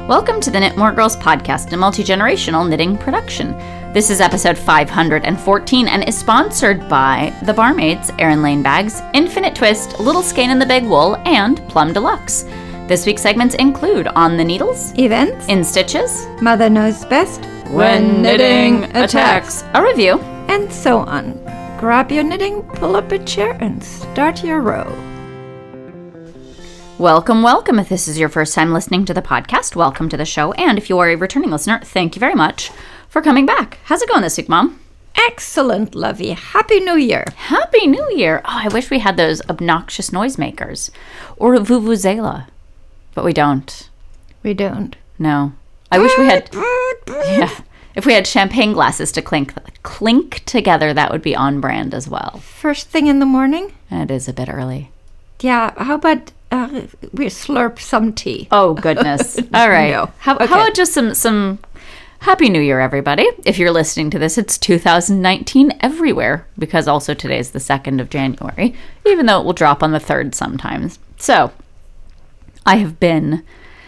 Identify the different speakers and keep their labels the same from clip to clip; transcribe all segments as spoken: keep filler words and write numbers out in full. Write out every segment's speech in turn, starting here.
Speaker 1: Welcome to the Knit More Girls podcast, a multi-generational knitting production. This is episode five hundred fourteen and is sponsored by The Barmaids, Erin Lane Bags, Infinite Twist, Little Skein in the Big Wool, and Plum Deluxe. This week's segments include On the Needles,
Speaker 2: Events,
Speaker 1: In Stitches,
Speaker 2: Mother Knows Best,
Speaker 1: When Knitting Attacks, a review,
Speaker 2: and so on. Grab your knitting, pull up a chair, and start your row.
Speaker 1: Welcome, welcome. If this is your first time listening to the podcast, welcome to the show. And if you are a returning listener, thank you very much for coming back. How's it going this week, Mom?
Speaker 2: Excellent, Lovey. Happy New Year.
Speaker 1: Happy New Year. Oh, I wish we had those obnoxious noisemakers. Or a vuvuzela. But we don't.
Speaker 2: We don't.
Speaker 1: No. I wish we had... Yeah. If we had champagne glasses to clink clink together, that would be on brand as well.
Speaker 2: First thing in the morning?
Speaker 1: It is a bit early.
Speaker 2: Yeah, how about uh, we slurp some tea?
Speaker 1: Oh, goodness. All right.
Speaker 2: No.
Speaker 1: How,
Speaker 2: Okay.
Speaker 1: how about just some, some Happy New Year, everybody. If you're listening to this, it's two thousand nineteen everywhere, because also today is the second of January, even though it will drop on the third sometimes. So, I have been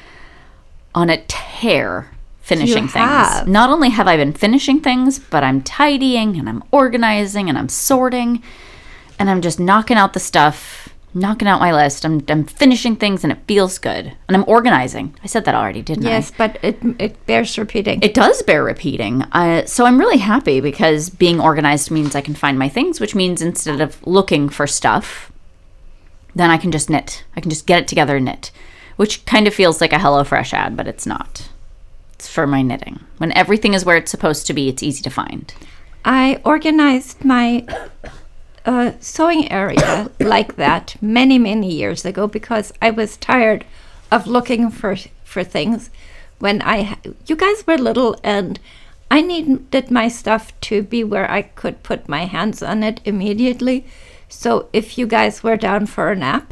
Speaker 1: on a tear finishing
Speaker 2: You
Speaker 1: things.
Speaker 2: have.
Speaker 1: Not only have I been finishing things, but I'm tidying and I'm organizing and I'm sorting and I'm just knocking out the stuff, knocking out my list. I'm, I'm finishing things and it feels good. And I'm organizing. I said that already, didn't I?
Speaker 2: Yes, but it it bears repeating.
Speaker 1: It does bear repeating. Uh, so I'm really happy because being organized means I can find my things, which means instead of looking for stuff, then I can just knit. I can just get it together and knit, which kind of feels like a HelloFresh ad, but it's not. It's for my knitting. When everything is where it's supposed to be, it's easy to find.
Speaker 2: I organized my uh, sewing area like that many, many years ago because I was tired of looking for for things when I ha- you guys were little and I needed my stuff to be where I could put my hands on it immediately. So if you guys were down for a nap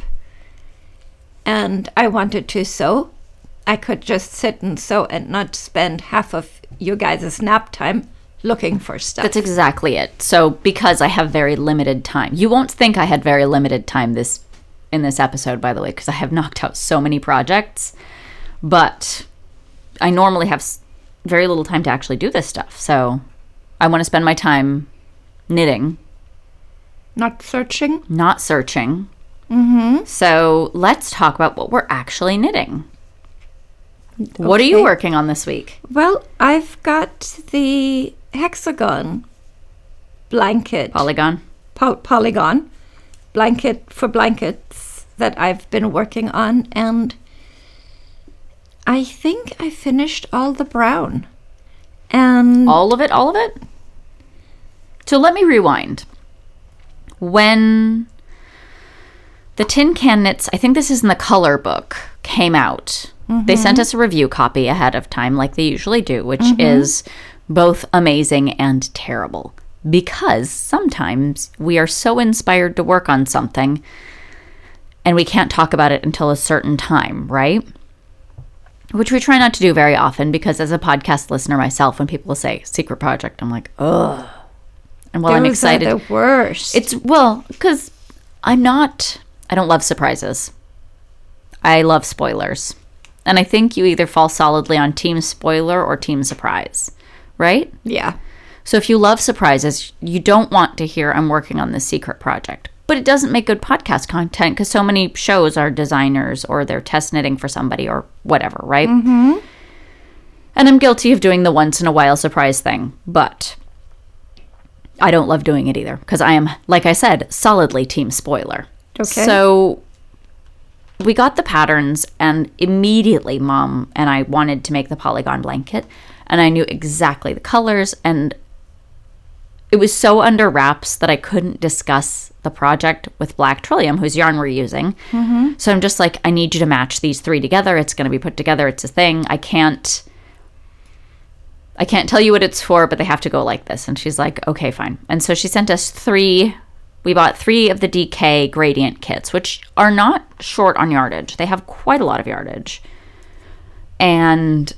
Speaker 2: and I wanted to sew, I could just sit and sew and not spend half of you guys' nap time looking for stuff.
Speaker 1: That's exactly it. So because I have very limited time, you won't think I had very limited time this in this episode, by the way, because I have knocked out so many projects. But I normally have s- very little time to actually do this stuff. So I want to spend my time knitting,
Speaker 2: Not searching.
Speaker 1: not searching.
Speaker 2: Mm-hmm.
Speaker 1: So let's talk about what we're actually knitting. What are you
Speaker 2: Okay.
Speaker 1: working on this week?
Speaker 2: Well, I've got the hexagon blanket,
Speaker 1: Polygon?
Speaker 2: po- polygon blanket for blankets that I've been working on, and I think I finished all the brown. And
Speaker 1: All of it? All of it? So let me rewind. When the Tin Can Knits, I think this is in the color book, came out, they sent us a review copy ahead of time, like they usually do, which is both amazing and terrible. Because sometimes we are so inspired to work on something and we can't talk about it until a certain time, right? Which we try not to do very often because as a podcast listener myself, when people say secret project, I'm like, ugh. And while I'm
Speaker 2: those
Speaker 1: excited,
Speaker 2: are the worst.
Speaker 1: it's, well, because I'm not, I don't love surprises. I love spoilers. And I think you either fall solidly on team spoiler or team surprise, right?
Speaker 2: yeah.
Speaker 1: So if you love surprises, you don't want to hear I'm working on this secret project. But it doesn't make good podcast content because so many shows are designers or they're test knitting for somebody or whatever, right? Mm-hmm. And I'm guilty of doing the once in a while surprise thing, but I don't love doing it either because I am, like I said, solidly team spoiler.
Speaker 2: Okay.
Speaker 1: So we got the patterns and immediately Mom and I wanted to make the polygon blanket and I knew exactly the colors and it was so under wraps that I couldn't discuss the project with Black Trillium, whose yarn we're using. Mm-hmm. So I'm just like, I need you to match these three together. It's going to be put together. It's a thing. I can't, I can't tell you what it's for, but they have to go like this. And she's like, okay, fine. And so she sent us three, we bought three of the D K gradient kits, which are not short on yardage. They have quite a lot of yardage. And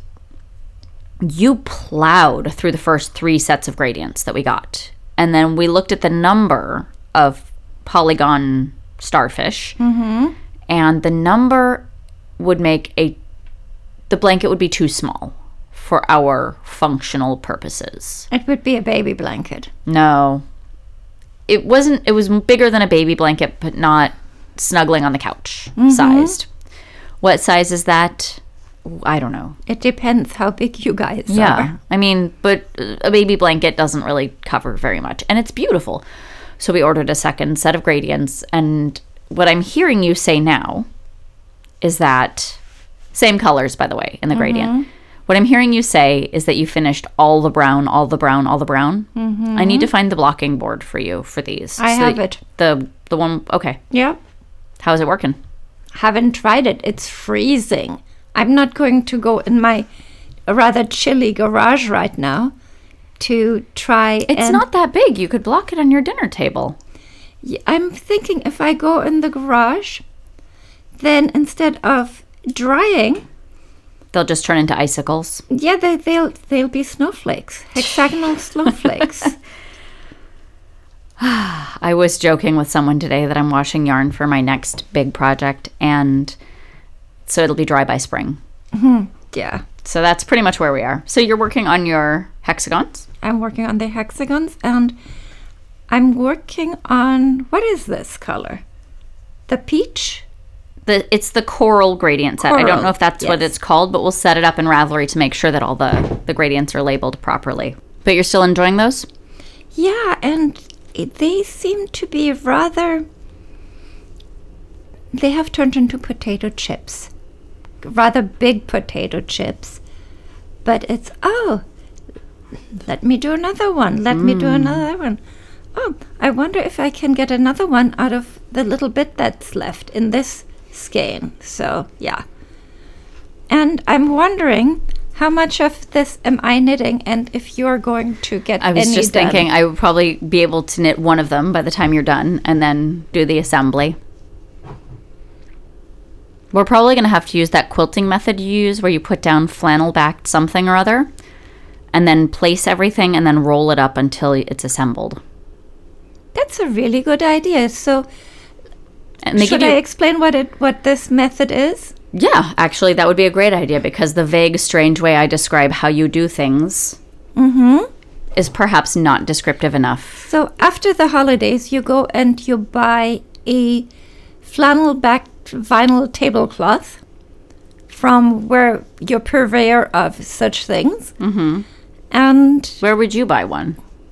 Speaker 1: you plowed through the first three sets of gradients that we got. And then we looked at the number of polygon starfish. Mm-hmm. And the number would make a the blanket would be too small for our functional purposes.
Speaker 2: It would be a baby blanket.
Speaker 1: No. It wasn't, it was bigger than a baby blanket, but not snuggling on the couch
Speaker 2: Mm-hmm.
Speaker 1: sized. What size is that? I don't know.
Speaker 2: It depends how big you guys
Speaker 1: Yeah.
Speaker 2: are.
Speaker 1: I mean, but a baby blanket doesn't really cover very much. And it's beautiful. So we ordered a second set of gradients. And what I'm hearing you say now is that, same colors, by the way, in the gradient. What I'm hearing you say is that you finished all the brown, all the brown, all the brown. Mm-hmm. I need to find the blocking board for you for these.
Speaker 2: I
Speaker 1: So
Speaker 2: have
Speaker 1: that-
Speaker 2: it.
Speaker 1: The, the one, okay.
Speaker 2: Yeah.
Speaker 1: How's it working?
Speaker 2: Haven't tried it. It's freezing. I'm not going to go in my rather chilly garage right now to try.
Speaker 1: It's
Speaker 2: and
Speaker 1: not that big. You could block it on your dinner table.
Speaker 2: Y- I'm thinking if I go in the garage, then instead of drying,
Speaker 1: They'll just turn into icicles.
Speaker 2: yeah, they, they'll they'll be snowflakes, hexagonal snowflakes.
Speaker 1: I was joking with someone today that I'm washing yarn for my next big project, and so it'll be dry by spring.
Speaker 2: Yeah,
Speaker 1: So that's pretty much where we are. So you're working on your hexagons?
Speaker 2: I'm working on the hexagons, and I'm working on what is this color? The peach.
Speaker 1: The, it's the coral gradient set. I don't
Speaker 2: Coral,
Speaker 1: know if that's what
Speaker 2: yes.
Speaker 1: it's called, but we'll set it up in Ravelry to make sure that all the, the gradients are labeled properly. But you're still enjoying those?
Speaker 2: Yeah, and it, they seem to be rather. They have turned into potato chips, rather big potato chips. But it's, oh, let me do another one. Let me do another one. Oh, I wonder if I can get another one out of the little bit that's left in this skein. So, yeah. And I'm wondering how much of this am I knitting, and if you're going to get
Speaker 1: I was
Speaker 2: any
Speaker 1: just
Speaker 2: done.
Speaker 1: thinking I would probably be able to knit one of them by the time you're done and then do the assembly. We're probably going to have to use that quilting method you use where you put down flannel backed something or other and then place everything and then roll it up until it's assembled.
Speaker 2: That's a really good idea. So,
Speaker 1: And they
Speaker 2: should
Speaker 1: give
Speaker 2: I
Speaker 1: you,
Speaker 2: explain what it what this method is?
Speaker 1: yeah, actually that would be a great idea because the vague, strange way I describe how you do things
Speaker 2: Mm-hmm.
Speaker 1: is perhaps not descriptive enough.
Speaker 2: So after the holidays, you go and you buy a flannel-backed vinyl tablecloth from where your purveyor of such things.
Speaker 1: Mm-hmm.
Speaker 2: And
Speaker 1: Where would you buy one?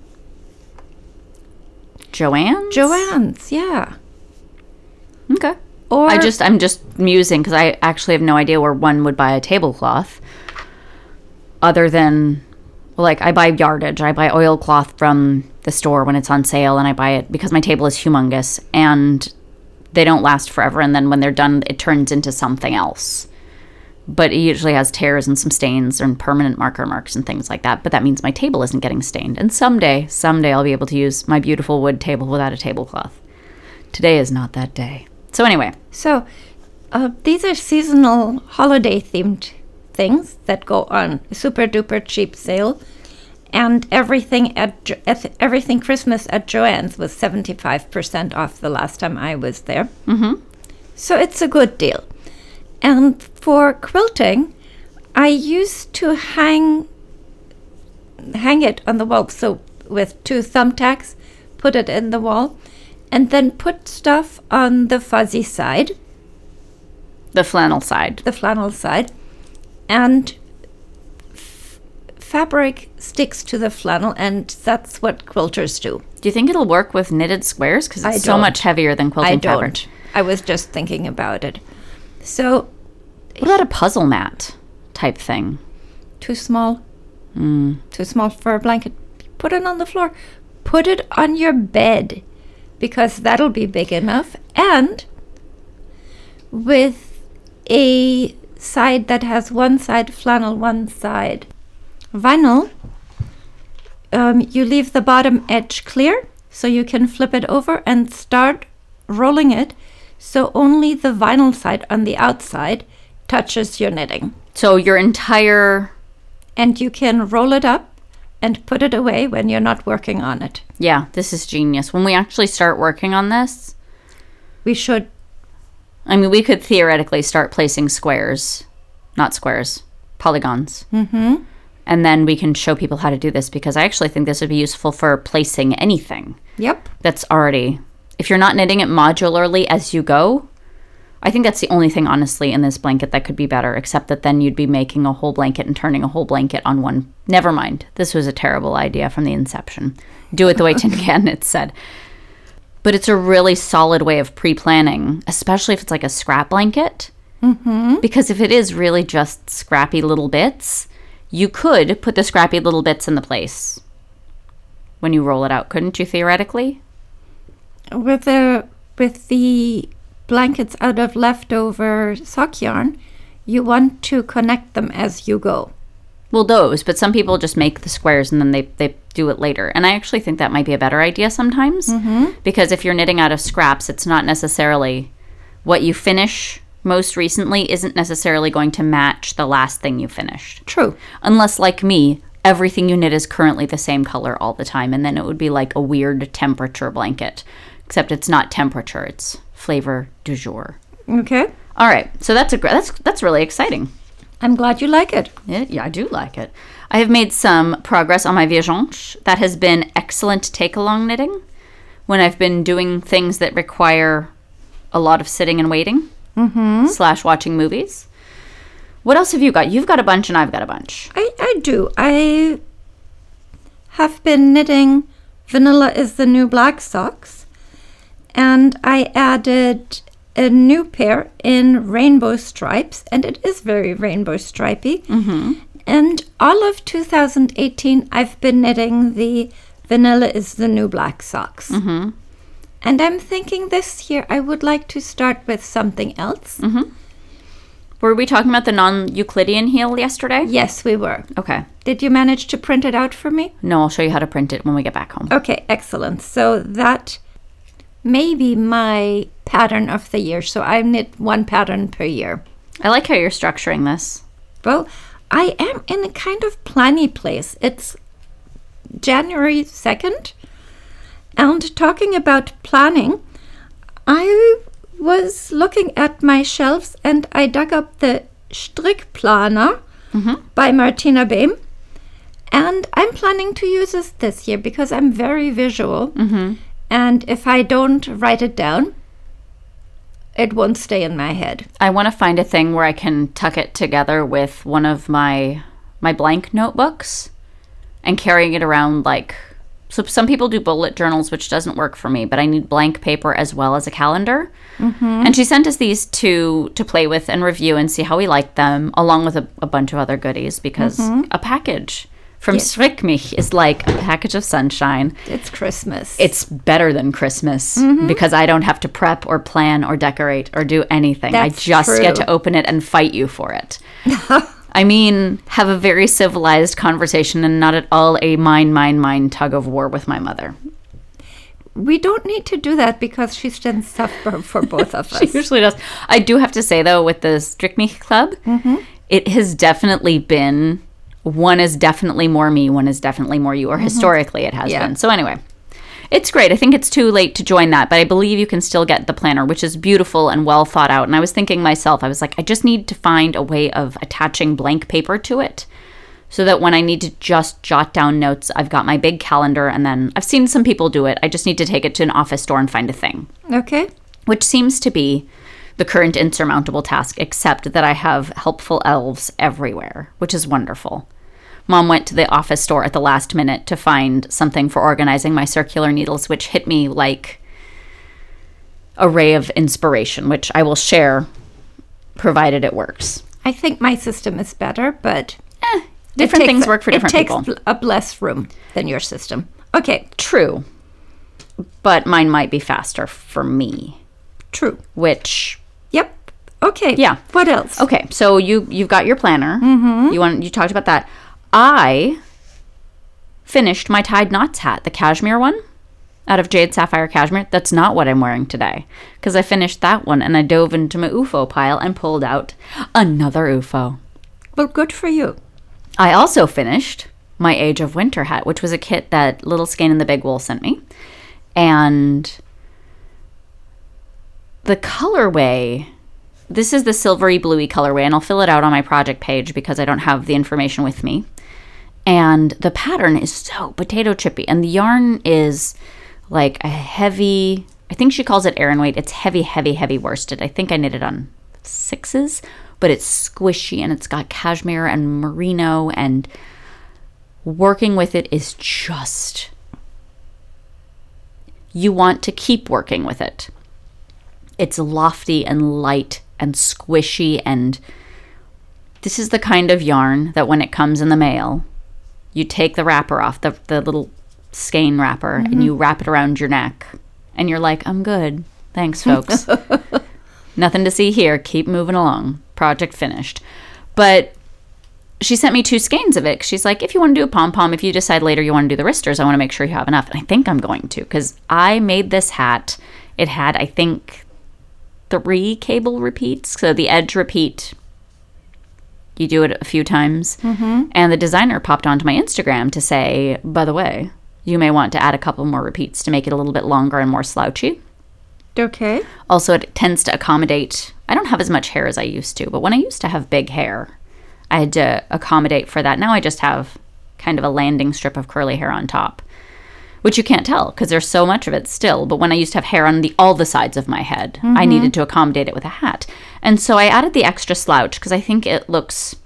Speaker 1: Joanne's?
Speaker 2: Joanne's, yeah.
Speaker 1: Okay.
Speaker 2: Or
Speaker 1: I just I'm just musing because I actually have no idea where one would buy a tablecloth other than well, like I buy yardage. I buy oilcloth from the store when it's on sale and I buy it because my table is humongous and they don't last forever and then when they're done it turns into something else. But it usually has tears and some stains and permanent marker marks and things like that. But that means my table isn't getting stained. And someday, someday I'll be able to use my beautiful wood table without a tablecloth. Today is not that day. So anyway,
Speaker 2: so uh, these are seasonal holiday-themed things that go on super duper cheap sale, and everything at Jo- eth- everything Christmas at Joanne's was seventy-five percent off the last time I was there.
Speaker 1: mm-hmm.
Speaker 2: So it's a good deal. And for quilting, I used to hang hang it on the wall. So with two thumbtacks, put it in the wall, and then put stuff on the fuzzy side,
Speaker 1: The flannel side.
Speaker 2: the flannel side, and f- fabric sticks to the flannel, and that's what quilters do.
Speaker 1: Do you think it'll work with knitted squares? Because it's
Speaker 2: I
Speaker 1: so
Speaker 2: don't.
Speaker 1: much heavier than quilting
Speaker 2: I don't.
Speaker 1: fabric.
Speaker 2: I was just thinking about it. So
Speaker 1: What about a puzzle mat type thing?
Speaker 2: too small.
Speaker 1: Mm.
Speaker 2: Too small for a blanket. Put it on the floor. Put it on your bed because that'll be big enough. And with a side that has one side flannel, one side vinyl, um, you leave the bottom edge clear so you can flip it over and start rolling it so only the vinyl side on the outside touches your knitting.
Speaker 1: So your entire...
Speaker 2: And you can roll it up and put it away when you're not working on it.
Speaker 1: Yeah, this is genius. When we actually start working on this,
Speaker 2: We should,
Speaker 1: I mean, we could theoretically start placing squares. Not squares. polygons. Mm-hmm. And then we can show people how to do this, because I actually think this would be useful for placing anything.
Speaker 2: Yep.
Speaker 1: That's already, if you're not knitting it modularly as you go, I think that's the only thing, honestly, in this blanket that could be better, except that then you'd be making a whole blanket and turning a whole blanket on one. Never mind. This was a terrible idea from the inception. Do it the way Tin Can Knits said. But it's a really solid way of pre-planning, especially if it's like a scrap blanket. Mm-hmm. Because if it is really just scrappy little bits, you could put the scrappy little bits in the place when you roll it out, couldn't you, theoretically?
Speaker 2: With the with the blankets out of leftover sock yarn, you want to connect them as you go.
Speaker 1: Well, those, but some people just make the squares and then they, they do it later. And I actually think that might be a better idea sometimes, mm-hmm. because if you're knitting out of scraps, it's not necessarily what you finish most recently isn't necessarily going to match the last thing you finished.
Speaker 2: True.
Speaker 1: Unless, like me, everything you knit is currently the same color all the time, and then it would be like a weird temperature blanket. Except it's not temperature, it's flavor du jour.
Speaker 2: Okay.
Speaker 1: All right, so that's a that's that's really exciting.
Speaker 2: I'm glad you like it.
Speaker 1: Yeah, yeah, I do like it. I have made some progress on my Vierge. That has been excellent take-along knitting when I've been doing things that require a lot of sitting and waiting. Mm-hmm. Slash watching movies. What else have you got? You've got a bunch and I've got a bunch.
Speaker 2: I, I do. I have been knitting Vanilla is the New Black socks, and I added a new pair in rainbow stripes, and it is very rainbow stripy. Mm-hmm. And all of two thousand eighteen, I've been knitting the Vanilla is the New Black socks. Mm-hmm. And I'm thinking this year I would like to start with something else.
Speaker 1: Mm-hmm. Were we talking about the non-Euclidean heel yesterday?
Speaker 2: Yes, we were.
Speaker 1: Okay.
Speaker 2: Did you manage to print it out for me?
Speaker 1: No, I'll show you how to print it when we get back home.
Speaker 2: Okay, excellent. So that may be my pattern of the year. So I knit one pattern per year.
Speaker 1: I like how you're structuring this.
Speaker 2: Well, I am in a kind of planny place. It's January second. And talking about planning, I was looking at my shelves and I dug up the Strickplaner mm-hmm. by Martina Behm. And I'm planning to use this this year because I'm very visual. Mm-hmm. And if I don't write it down, it won't stay in my head.
Speaker 1: I want to find a thing where I can tuck it together with one of my my blank notebooks and carrying it around like... So some people do bullet journals, which doesn't work for me, but I need blank paper as well as a calendar. Mm-hmm. And she sent us these to to play with and review and see how we like them, along with a, a bunch of other goodies, because mm-hmm. a package from yes. Strick Mich is like a package of sunshine.
Speaker 2: It's Christmas.
Speaker 1: It's better than Christmas mm-hmm. because I don't have to prep or plan or decorate or do anything.
Speaker 2: That's
Speaker 1: I just
Speaker 2: true.
Speaker 1: get to open it and fight you for it. I mean, have a very civilized conversation and not at all a mine, mine, mine tug of war with my mother.
Speaker 2: We don't need to do that because she's done stuff for, for both of us.
Speaker 1: She usually does. I do have to say, though, with the Strick Mich Club, mm-hmm. it has definitely been, one is definitely more me, one is definitely more you, or mm-hmm. historically it has
Speaker 2: yeah.
Speaker 1: been. So anyway, it's great. I think it's too late to join that, but I believe you can still get the planner, which is beautiful and well thought out. And I was thinking myself, I was like, I just need to find a way of attaching blank paper to it so that when I need to just jot down notes, I've got my big calendar, and then I've seen some people do it. I just need to take it to an office store and find a thing.
Speaker 2: Okay.
Speaker 1: Which seems to be the current insurmountable task, except that I have helpful elves everywhere, which is wonderful. Mom went to the office store at the last minute to find something for organizing my circular needles, which hit me like a ray of inspiration, which I will share, provided it works.
Speaker 2: I think my system is better, but...
Speaker 1: Eh, different
Speaker 2: takes,
Speaker 1: things work for different people.
Speaker 2: It takes up less room than your system. Okay.
Speaker 1: True. But mine might be faster for me.
Speaker 2: True.
Speaker 1: Which...
Speaker 2: Yep. Okay.
Speaker 1: Yeah.
Speaker 2: What else?
Speaker 1: Okay, so you, you've got your planner.
Speaker 2: Mm-hmm.
Speaker 1: You want you talked about that. I finished my tied knots hat, the cashmere one, out of Jade Sapphire Cashmere. That's not what I'm wearing today, because I finished that one and I dove into my U F O pile and pulled out another U F O.
Speaker 2: Well, good for you.
Speaker 1: I also finished my Age of Winter hat, which was a kit that Little Skein and the Big Wool sent me. And the colorway this is the silvery bluey colorway, and I'll fill it out on my project page because I don't have the information with me. And the pattern is so potato chippy, and the yarn is like a heavy, I think she calls it Aran weight. It's heavy, heavy, heavy worsted. I think I knitted on sixes, but it's squishy and it's got cashmere and merino, and working with it is just, you want to keep working with it. It's lofty and light and squishy, and this is the kind of yarn that when it comes in the mail, you take the wrapper off, the, the little skein wrapper, mm-hmm. and you wrap it around your neck, and you're like, I'm good. Thanks, folks. Nothing to see here. Keep moving along. Project finished. But she sent me two skeins of it. She's like, if you want to do a pom-pom, if you decide later you want to do the wristers, I want to make sure you have enough. And I think I'm going to, because I made this hat. It had, I think, three cable repeats. So the edge repeat, you do it a few times. Mm-hmm. And the designer popped onto my Instagram to say, by the way, you may want to add a couple more repeats to make it a little bit longer and more slouchy.
Speaker 2: Okay.
Speaker 1: Also, it tends to accommodate, I don't have as much hair as I used to, but when I used to have big hair, I had to accommodate for that. Now I just have kind of a landing strip of curly hair on top, which you can't tell because there's so much of it still. But when I used to have hair on the all the sides of my head, mm-hmm. I needed to accommodate it with a hat. And so I added the extra slouch because I think it looks,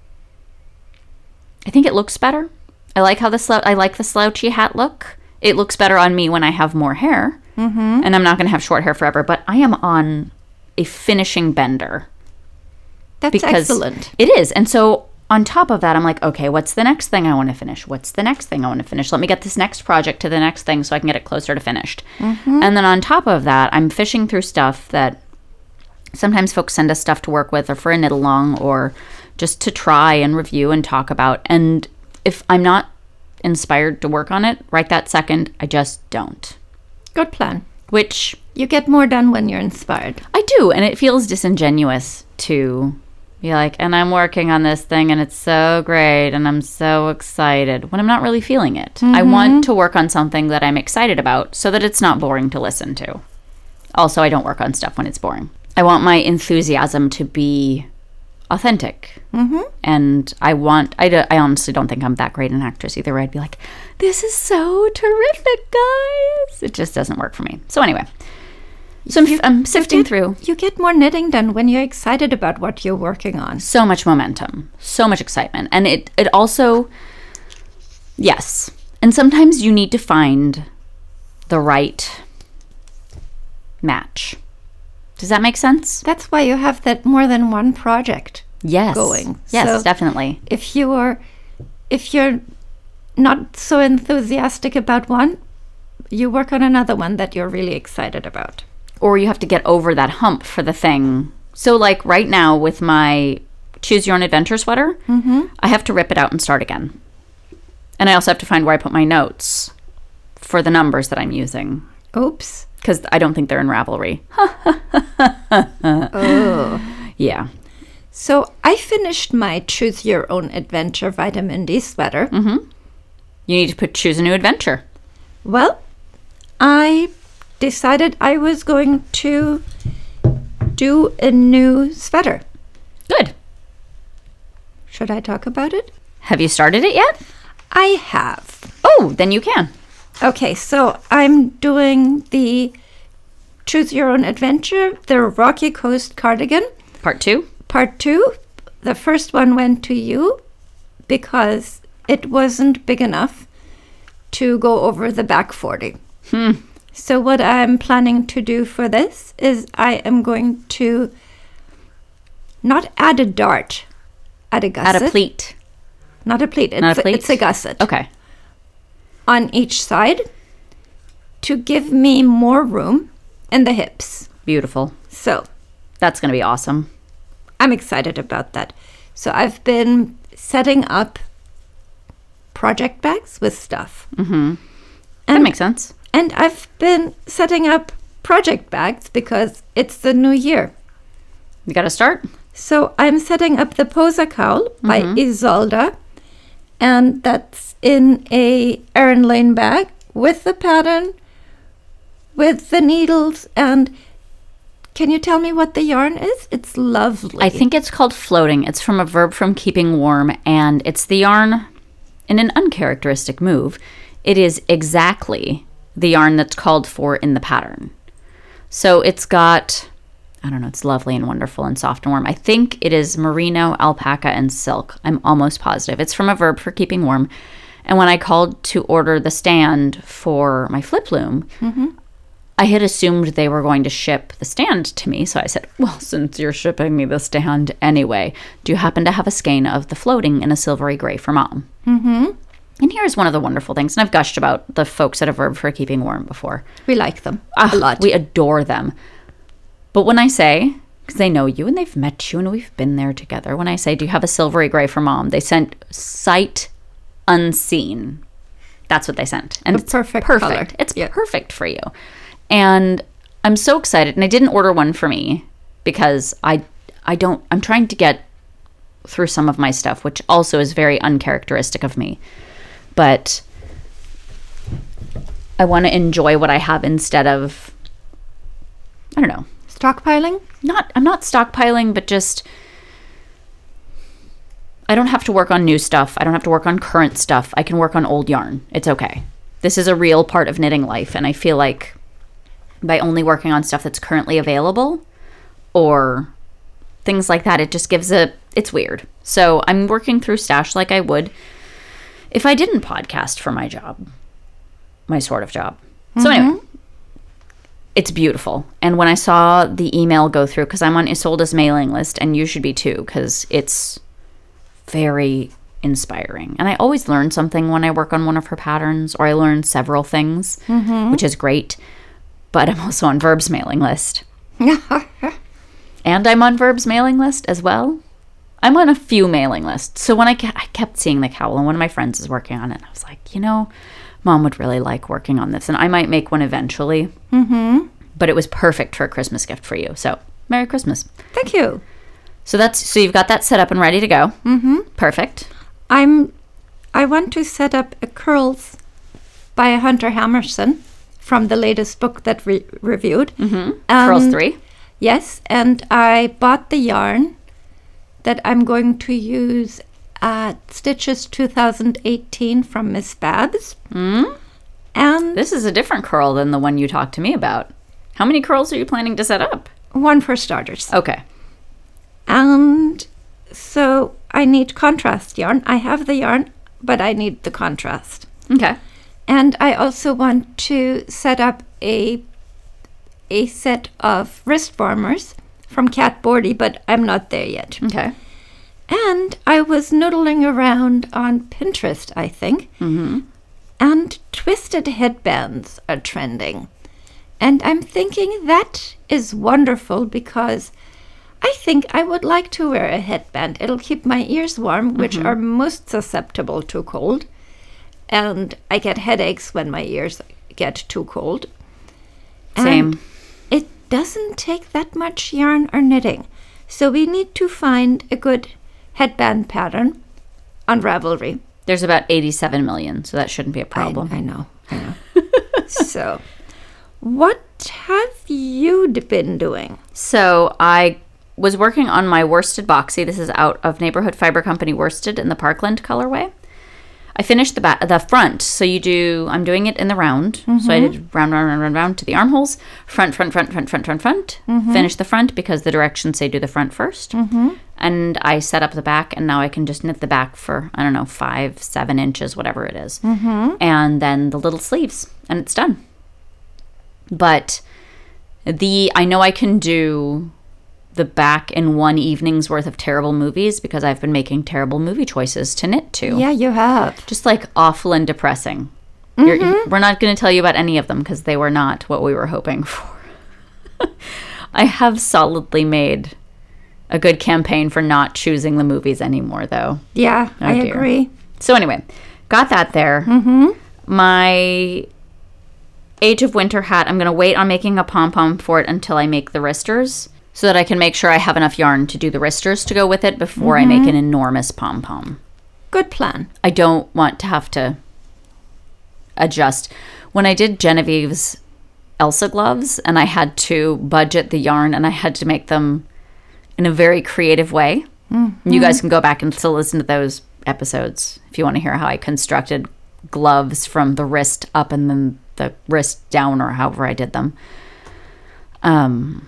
Speaker 1: I think it looks better. I like how the slou- I like the slouchy hat look. It looks better on me when I have more hair. Mm-hmm. And I'm not going to have short hair forever, but I am on a finishing bender.
Speaker 2: That's excellent.
Speaker 1: It is. And so on top of that, I'm like, okay, what's the next thing I want to finish? What's the next thing I want to finish? Let me get this next project to the next thing so I can get it closer to finished. Mm-hmm. And then on top of that, I'm fishing through stuff that sometimes folks send us stuff to work with or for a knit along or just to try and review and talk about. And if I'm not inspired to work on it right that second, I just don't.
Speaker 2: Good plan.
Speaker 1: Which
Speaker 2: you get more done when you're inspired.
Speaker 1: I do, and it feels disingenuous to be like, and I'm working on this thing and it's so great and I'm so excited when I'm not really feeling it. Mm-hmm. I want to work on something that I'm excited about so that it's not boring to listen to. Also, I don't work on stuff when it's boring. I want my enthusiasm to be authentic. Mm-hmm. And I want, I, do, I honestly don't think I'm that great an actress either, where I'd be like, this is so terrific, guys. It just doesn't work for me. So anyway, so I'm,
Speaker 2: you,
Speaker 1: I'm sifting
Speaker 2: you get,
Speaker 1: through.
Speaker 2: You get more knitting done when you're excited about what you're working on.
Speaker 1: So much momentum, so much excitement. And it, it also, yes. And sometimes you need to find the right match. Does that make sense?
Speaker 2: That's why you have that more than one project
Speaker 1: yes.
Speaker 2: going.
Speaker 1: Yes,
Speaker 2: so
Speaker 1: definitely.
Speaker 2: If you are, if you're not so enthusiastic about one, you work on another one that you're really excited about.
Speaker 1: Or you have to get over that hump for the thing. So like right now with my Choose Your Own Adventure sweater, mm-hmm. I have to rip it out and start again. And I also have to find where I put my notes for the numbers that I'm using.
Speaker 2: Oops.
Speaker 1: Because I don't think they're in Ravelry.
Speaker 2: Oh.
Speaker 1: Yeah.
Speaker 2: So I finished my Choose Your Own Adventure vitamin D sweater.
Speaker 1: Mm-hmm. You need to put Choose a New Adventure.
Speaker 2: Well, I decided I was going to do a new sweater.
Speaker 1: Good.
Speaker 2: Should I talk about it?
Speaker 1: Have you started it yet?
Speaker 2: I have.
Speaker 1: Oh, then you can.
Speaker 2: Okay, so I'm doing the Choose Your Own Adventure, the Rocky Coast cardigan.
Speaker 1: Part two?
Speaker 2: Part two. The first one went to you because it wasn't big enough to go over the back forty.
Speaker 1: Hmm.
Speaker 2: So what I'm planning to do for this is I am going to not add a dart, add a gusset.
Speaker 1: Add a pleat.
Speaker 2: Not a pleat. It's,
Speaker 1: not a pleat?
Speaker 2: It's a gusset.
Speaker 1: Okay.
Speaker 2: On each side to give me more room in the hips.
Speaker 1: Beautiful.
Speaker 2: So
Speaker 1: that's going to be awesome.
Speaker 2: I'm excited about that. So I've been setting up project bags with stuff.
Speaker 1: Mm-hmm. That makes sense.
Speaker 2: And I've been setting up project bags because it's the new year.
Speaker 1: You got to start.
Speaker 2: So I'm setting up the Posa Cowl mm-hmm. by Isolda. And that's in a Erin Lane bag with the pattern, with the needles, and Can you tell me what the yarn is? It's lovely.
Speaker 1: I think it's called floating. It's from a verb from keeping warm, and it's the yarn in an uncharacteristic move. It is exactly the yarn that's called for in the pattern. So it's got, I don't know, it's lovely and wonderful and soft and warm. I think it is merino, alpaca, and silk. I'm almost positive. It's from a verb for keeping warm. And when I called to order the stand for my flip loom, mm-hmm. I had assumed they were going to ship the stand to me. So I said, well, since you're shipping me the stand anyway, do you happen to have a skein of the floating in a silvery gray for Mom?
Speaker 2: Mm-hmm.
Speaker 1: And here's one of the wonderful things. And I've gushed about the folks at A Verb for Keeping Warm before.
Speaker 2: We like them
Speaker 1: uh,
Speaker 2: a lot.
Speaker 1: We adore them. But when I say, because they know you and they've met you and we've been there together, when I say, do you have a silvery gray for Mom? They sent sight unseen. That's what they sent. And
Speaker 2: A
Speaker 1: it's
Speaker 2: perfect
Speaker 1: perfect.
Speaker 2: color.
Speaker 1: It's
Speaker 2: Yeah.
Speaker 1: perfect for you. And I'm so excited. And I didn't order one for me because I I don't I'm trying to get through some of my stuff, which also is very uncharacteristic of me. But I want to enjoy what I have instead of, I don't know.
Speaker 2: Stockpiling?
Speaker 1: Not I'm not stockpiling, but just I don't have to work on new stuff. I don't have to work on current stuff. I can work on old yarn. It's okay. This is a real part of knitting life, and I feel like by only working on stuff that's currently available or things like that, it just gives a, it's weird. So I'm working through stash like I would if I didn't podcast for my job, my sort of job. So
Speaker 2: Mm-hmm.
Speaker 1: anyway, it's beautiful. And when I saw the email go through, because I'm on Isolde's mailing list, and you should be too, because it's very inspiring. And I always learn something when I work on one of her patterns, or I learn several things,
Speaker 2: Mm-hmm.
Speaker 1: which is great. But I'm also on Verb's mailing list. And I'm on Verb's mailing list as well. I'm on a few mailing lists. So when I, ke- I kept seeing the cowl, and one of my friends is working on it, and I was like, you know, Mom would really like working on this. And I might make one eventually.
Speaker 2: Mm-hmm.
Speaker 1: But it was perfect for a Christmas gift for you. So Merry Christmas.
Speaker 2: Thank you.
Speaker 1: So that's so you've got that set up and ready to go.
Speaker 2: Mm-hmm.
Speaker 1: Perfect.
Speaker 2: I'm. I want to set up a curls by Hunter Hammerson from the latest book that we reviewed.
Speaker 1: Mm-hmm.
Speaker 2: Um,
Speaker 1: Curls three.
Speaker 2: Yes, and I bought the yarn that I'm going to use at Stitches two thousand eighteen from Miss Babs.
Speaker 1: Mm?
Speaker 2: And
Speaker 1: This is a different curl than the one you talked to me about. How many curls are you planning to set up?
Speaker 2: one for starters.
Speaker 1: Okay.
Speaker 2: And so I need contrast yarn. I have the yarn, but I need the contrast.
Speaker 1: Okay.
Speaker 2: And I also want to set up a a set of wrist warmers from Cat Bordy, but I'm not there yet.
Speaker 1: Okay.
Speaker 2: And I was noodling around on Pinterest, I think,
Speaker 1: Mm-hmm.
Speaker 2: and twisted headbands are trending. And I'm thinking that is wonderful because I think I would like to wear a headband. It'll keep my ears warm, which are most susceptible to cold. And I get headaches when my ears get too cold.
Speaker 1: Same.
Speaker 2: And it doesn't take that much yarn or knitting. So we need to find a good headband pattern on Ravelry.
Speaker 1: There's about eighty-seven million, so that shouldn't be a
Speaker 2: I,
Speaker 1: problem.
Speaker 2: I know, I know. So, what have you d- been doing?
Speaker 1: So I was working on my worsted boxy. This is out of Neighborhood Fiber Company worsted in the Parkland colorway. I finished the back, the front. So you do, I'm doing it in the round. So I did round, round, round, round, round to the armholes. Front, front, front, front, front, front, front. Finish the front because the directions say do the front first. And I set up the back, and now I can just knit the back for, I don't know, five, seven inches, whatever it is. And then the little sleeves, and it's done. But the, I know I can do the back in one evening's worth of terrible movies because I've been making terrible movie choices to knit to.
Speaker 2: Yeah, you have.
Speaker 1: Just like awful and depressing. You're, we're not going to tell you about any of them because they were not what we were hoping for. I have solidly made a good campaign for not choosing the movies anymore, though.
Speaker 2: Yeah,
Speaker 1: Oh,
Speaker 2: I
Speaker 1: dear.
Speaker 2: agree.
Speaker 1: So anyway, got that there.
Speaker 2: Mm-hmm.
Speaker 1: My Age of Winter hat, I'm going to wait on making a pom-pom for it until I make the wristers so that I can make sure I have enough yarn to do the wristers to go with it before I make an enormous pom-pom.
Speaker 2: Good plan.
Speaker 1: I don't want to have to adjust. When I did Genevieve's Elsa gloves, and I had to budget the yarn, and I had to make them in a very creative way. Mm-hmm. You guys can go back and still listen to those episodes if you want to hear how I constructed gloves from the wrist up and then the wrist down, or however I did them. Um,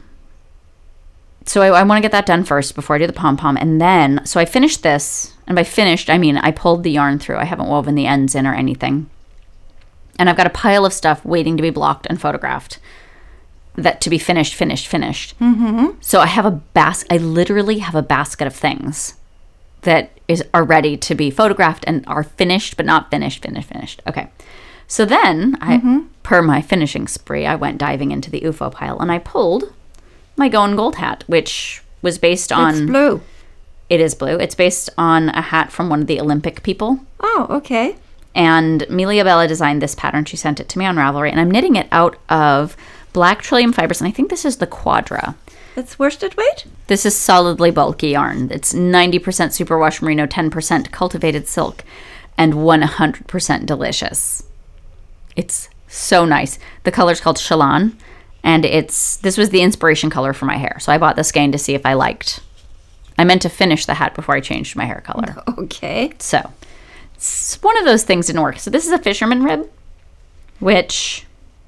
Speaker 1: so I, I want to get that done first before I do the pom-pom. And then, so I finished this, and by finished, I mean I pulled the yarn through. I haven't woven the ends in or anything. And I've got a pile of stuff waiting to be blocked and photographed. That to be finished, finished, finished. Mm-hmm. So I have a bas. I literally have a basket of things that is are ready to be photographed and are finished, but not finished, finished, finished. Okay. So then, I, mm-hmm. per my finishing spree, I went diving into the U F O pile, and I pulled my Going Gold hat, which was based on...
Speaker 2: It's blue.
Speaker 1: It is blue. It's based on a hat from one of the Olympic people.
Speaker 2: Oh, okay.
Speaker 1: And Melia Bella designed this pattern. She sent it to me on Ravelry, and I'm knitting it out of black Trillium fibers, and I think this is the Quadra.
Speaker 2: It's worsted weight?
Speaker 1: This is solidly bulky yarn. It's ninety percent superwash merino, ten percent cultivated silk, and one hundred percent delicious. It's so nice. The color's called Shalon, and it's this was the inspiration color for my hair. So I bought the skein to see if I liked. I meant to finish the hat before I changed my hair color.
Speaker 2: Okay.
Speaker 1: So it's one of those things didn't work. So this is a fisherman rib, which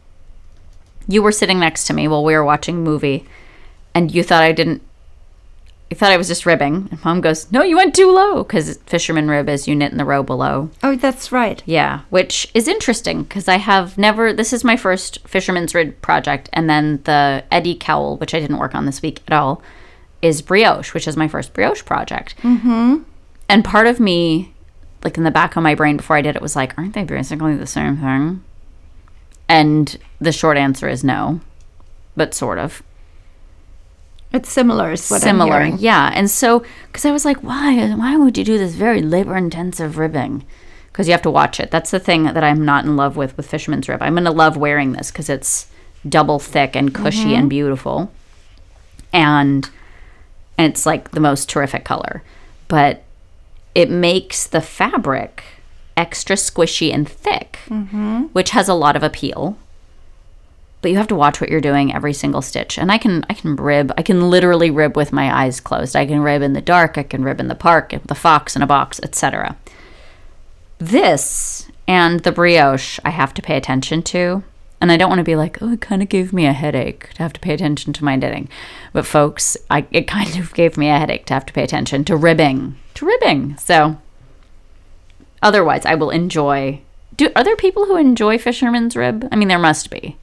Speaker 1: you were sitting next to me while we were watching a movie, and you thought I didn't, you thought I was just ribbing. And Mom goes, no, you went too low, because fisherman rib is you knit in the row below.
Speaker 2: Oh, that's right.
Speaker 1: Yeah, which is interesting, because I have never, this is my first fisherman's rib project, and then the Eddie cowl, which I didn't work on this week at all, is brioche, which is my first brioche project. Mm-hmm. And part of me, like in the back of my brain before I did it, was like, aren't they basically the same thing? And the short answer is no, but sort of.
Speaker 2: It's similar is what
Speaker 1: Similar,
Speaker 2: I'm hearing.
Speaker 1: Yeah. And so, because I was like, why? Why would you do this very labor-intensive ribbing? Because you have to watch it. That's the thing that I'm not in love with with fisherman's rib. I'm going to love wearing this because it's double thick and cushy mm-hmm. and beautiful. And, and it's like the most terrific color. But it makes the fabric extra squishy and thick, mm-hmm. which has a lot of appeal. But you have to watch what you're doing every single stitch. And I can I can rib. I can literally rib with my eyes closed. I can rib in the dark. I can rib in the park, with a fox in a box, et cetera. This and the brioche I have to pay attention to. And I don't want to be like, oh, it kind of gave me a headache to have to pay attention to my knitting. But folks, I, it kind of gave me a headache to have to pay attention to ribbing. To ribbing. So otherwise, I will enjoy. Do Are there people who enjoy fisherman's rib? I mean, there must be.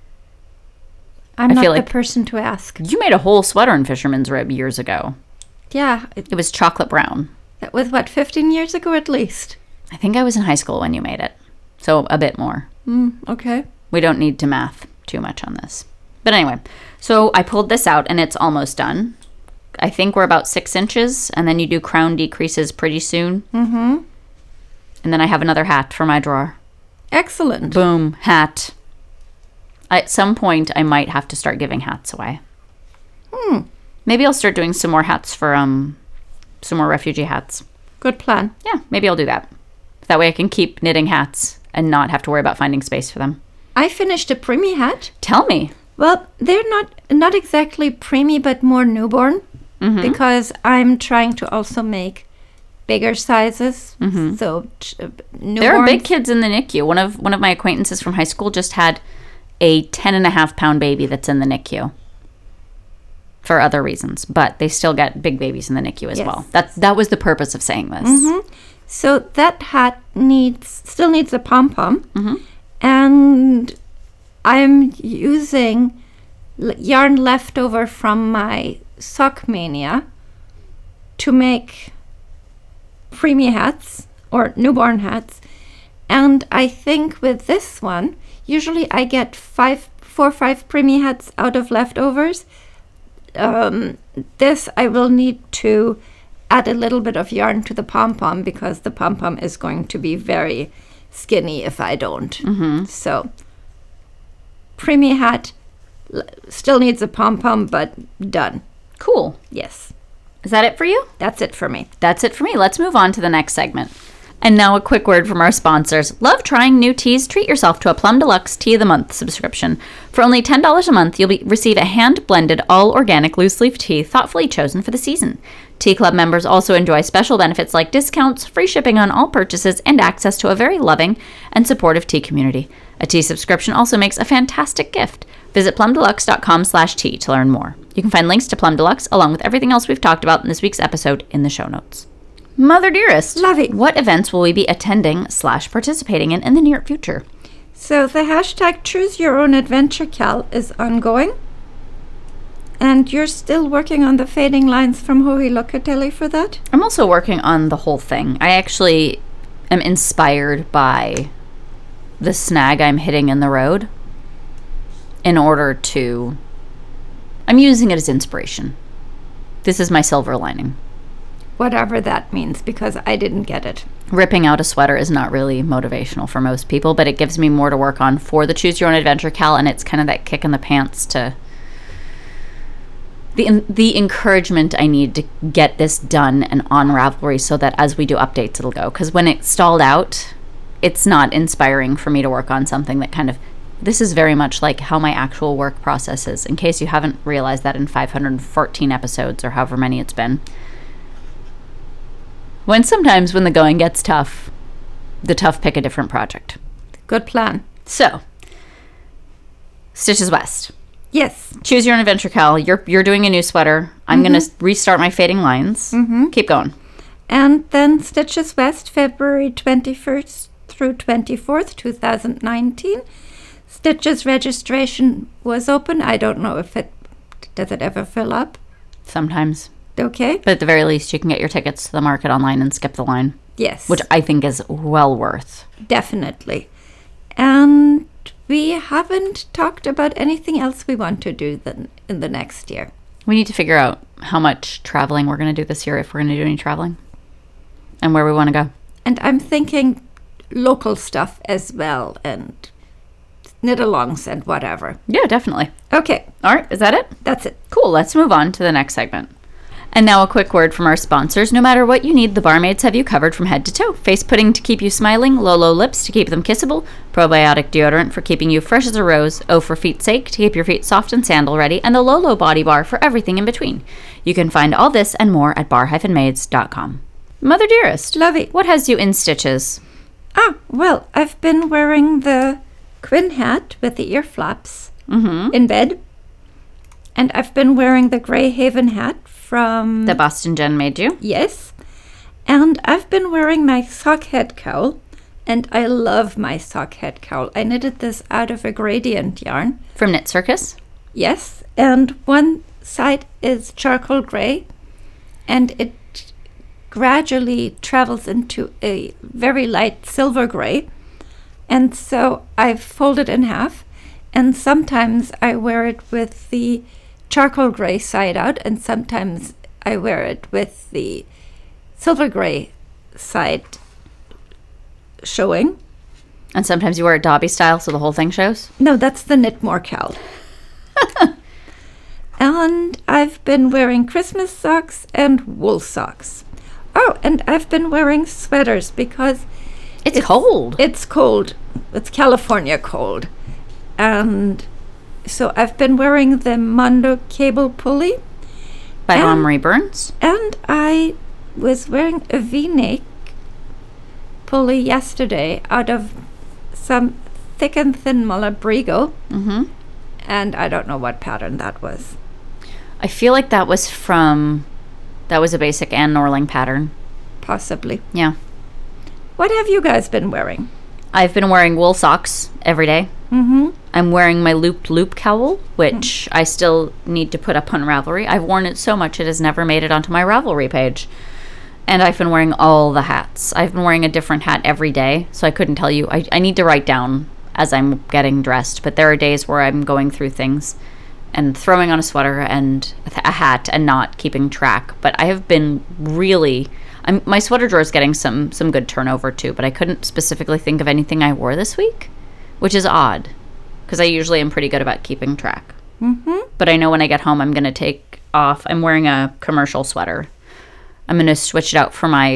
Speaker 2: I'm
Speaker 1: I
Speaker 2: not
Speaker 1: feel
Speaker 2: the
Speaker 1: like
Speaker 2: person to ask.
Speaker 1: You made a whole sweater in fisherman's rib years ago.
Speaker 2: Yeah. It,
Speaker 1: it was chocolate brown.
Speaker 2: That was, what, fifteen years ago at least?
Speaker 1: I think I was in high school when you made it. So a bit more.
Speaker 2: Mm, okay.
Speaker 1: We don't need to math too much on this. But anyway, so I pulled this out and it's almost done. I think we're about six inches, and then you do crown decreases pretty soon. Mm-hmm. And then I have another hat for my drawer.
Speaker 2: Excellent.
Speaker 1: Boom, hat. At some point, I might have to start giving hats away. Hmm. Maybe I'll start doing some more hats for, um, some more refugee hats.
Speaker 2: Good plan.
Speaker 1: Yeah, maybe I'll do that. That way I can keep knitting hats and not have to worry about finding space for them.
Speaker 2: I finished a preemie hat.
Speaker 1: Tell me.
Speaker 2: Well, they're not not exactly preemie, but more newborn, mm-hmm. because I'm trying to also make bigger sizes. Mm-hmm. So uh,
Speaker 1: there are big kids in the N I C U. One of one of my acquaintances from high school just had a ten and a half pound baby that's in the N I C U for other reasons, but they still get big babies in the N I C U as yes. well. That that was the purpose of saying this.
Speaker 2: Mm-hmm. So that hat needs still needs a pom pom, mm-hmm. and I'm using yarn leftover from my Sock Mania to make preemie hats or newborn hats, and I think with this one, usually I get five, four or five preemie hats out of leftovers. Um, this I will need to add a little bit of yarn to the pom-pom because the pom-pom is going to be very skinny if I don't. Mm-hmm. So, preemie hat still needs a pom-pom, but done.
Speaker 1: Cool.
Speaker 2: Yes.
Speaker 1: Is that it for you?
Speaker 2: That's it for me.
Speaker 1: That's it for me. Let's move on to the next segment. And now a quick word from our sponsors. Love trying new teas? Treat yourself to a Plum Deluxe Tea of the Month subscription. For only ten dollars a month, you'll be, receive a hand-blended, all-organic loose-leaf tea thoughtfully chosen for the season. Tea Club members also enjoy special benefits like discounts, free shipping on all purchases, and access to a very loving and supportive tea community. A tea subscription also makes a fantastic gift. Visit plumdeluxe.com slash tea to learn more. You can find links to Plum Deluxe, along with everything else we've talked about in this week's episode, in the show notes. Mother Dearest,
Speaker 2: Lovey.
Speaker 1: What events will we be attending slash participating in in the near future?
Speaker 2: So the hashtag Choose Your Own Adventure Cal is ongoing. And you're still working on the fading lines from Hohi Locatelli for that?
Speaker 1: I'm also working on the whole thing. I actually am inspired by the snag I'm hitting in the road in order to... I'm using it as inspiration. This is my silver lining.
Speaker 2: Whatever that means, because I didn't get it.
Speaker 1: Ripping out a sweater is not really motivational for most people, but it gives me more to work on for the Choose Your Own Adventure Cal, and it's kind of that kick in the pants to... The, the encouragement I need to get this done and on Ravelry so that as we do updates, it'll go. Because when it stalled out, it's not inspiring for me to work on something that kind of... This is very much like how my actual work process is, in case you haven't realized that in five hundred fourteen episodes or however many it's been. When sometimes when the going gets tough, the tough pick a different project.
Speaker 2: Good plan.
Speaker 1: So, Stitches West.
Speaker 2: Yes.
Speaker 1: Choose Your Own Adventure Cal. You're you're doing a new sweater. I'm mm-hmm. going to restart my fading lines.
Speaker 2: Mm-hmm.
Speaker 1: Keep going.
Speaker 2: And then Stitches West, February twenty-first through twenty-fourth, twenty nineteen. Stitches registration was open. I don't know if it... Does it ever fill up?
Speaker 1: Sometimes.
Speaker 2: Okay.
Speaker 1: But at the very least, you can get your tickets to the market online and skip the line.
Speaker 2: Yes.
Speaker 1: Which I think is well worth.
Speaker 2: Definitely. And we haven't talked about anything else we want to do then in the next year.
Speaker 1: We need to figure out how much traveling we're going to do this year, if we're going to do any traveling, and where we want to go.
Speaker 2: And I'm thinking local stuff as well, and knit-alongs and whatever.
Speaker 1: Yeah, definitely.
Speaker 2: Okay.
Speaker 1: All right, is that it?
Speaker 2: That's it.
Speaker 1: Cool, let's move on to the next segment. And now a quick word from our sponsors. No matter what you need, the Barmaids have you covered from head to toe. Face pudding to keep you smiling, Lolo lips to keep them kissable, probiotic deodorant for keeping you fresh as a rose, O for feet's sake to keep your feet soft and sandal ready, and the Lolo body bar for everything in between. You can find all this and more at bar dash maids dot com. Mother Dearest,
Speaker 2: Lovey,
Speaker 1: what has you in stitches?
Speaker 2: Ah, well, I've been wearing the Quinn hat with the ear flaps
Speaker 1: mm-hmm.
Speaker 2: in bed. And I've been wearing the Grey Haven hat from...
Speaker 1: The Boston Jen made you?
Speaker 2: Yes. And I've been wearing my sock head cowl. And I love my sock head cowl. I knitted this out of a gradient yarn.
Speaker 1: From Knit Circus?
Speaker 2: Yes. And one side is charcoal grey. And it gradually travels into a very light silver grey. And so I've folded in half. And sometimes I wear it with the charcoal grey side out, and sometimes I wear it with the silver grey side showing.
Speaker 1: And sometimes you wear it Dobby style, so the whole thing shows?
Speaker 2: No, that's the Knitmore cowl. And I've been wearing Christmas socks and wool socks. Oh, and I've been wearing sweaters because...
Speaker 1: It's, it's cold.
Speaker 2: It's cold. It's California cold. And so I've been wearing the Mondo cable pulley.
Speaker 1: By Dawn Marie Burns.
Speaker 2: And I was wearing a V-neck pulley yesterday out of some thick and thin Malabrigo.
Speaker 1: Mm-hmm.
Speaker 2: And I don't know what pattern that was.
Speaker 1: I feel like that was from... That was a basic Anne Norling pattern.
Speaker 2: Possibly.
Speaker 1: Yeah.
Speaker 2: What have you guys been wearing?
Speaker 1: I've been wearing wool socks every day.
Speaker 2: Mm-hmm.
Speaker 1: I'm wearing my looped loop cowl, which mm. I still need to put up on Ravelry. I've worn it so much it has never made it onto my Ravelry page. And I've been wearing all the hats. I've been wearing a different hat every day, so I couldn't tell you. I, I need to write down as I'm getting dressed, but there are days where I'm going through things and throwing on a sweater and a hat and not keeping track. But I have been really... I'm, my sweater drawer is getting some, some good turnover too, but I couldn't specifically think of anything I wore this week, which is odd, because I usually am pretty good about keeping track.
Speaker 2: Mm-hmm.
Speaker 1: But I know when I get home I'm going to take off... I'm wearing a commercial sweater. I'm going to switch it out for my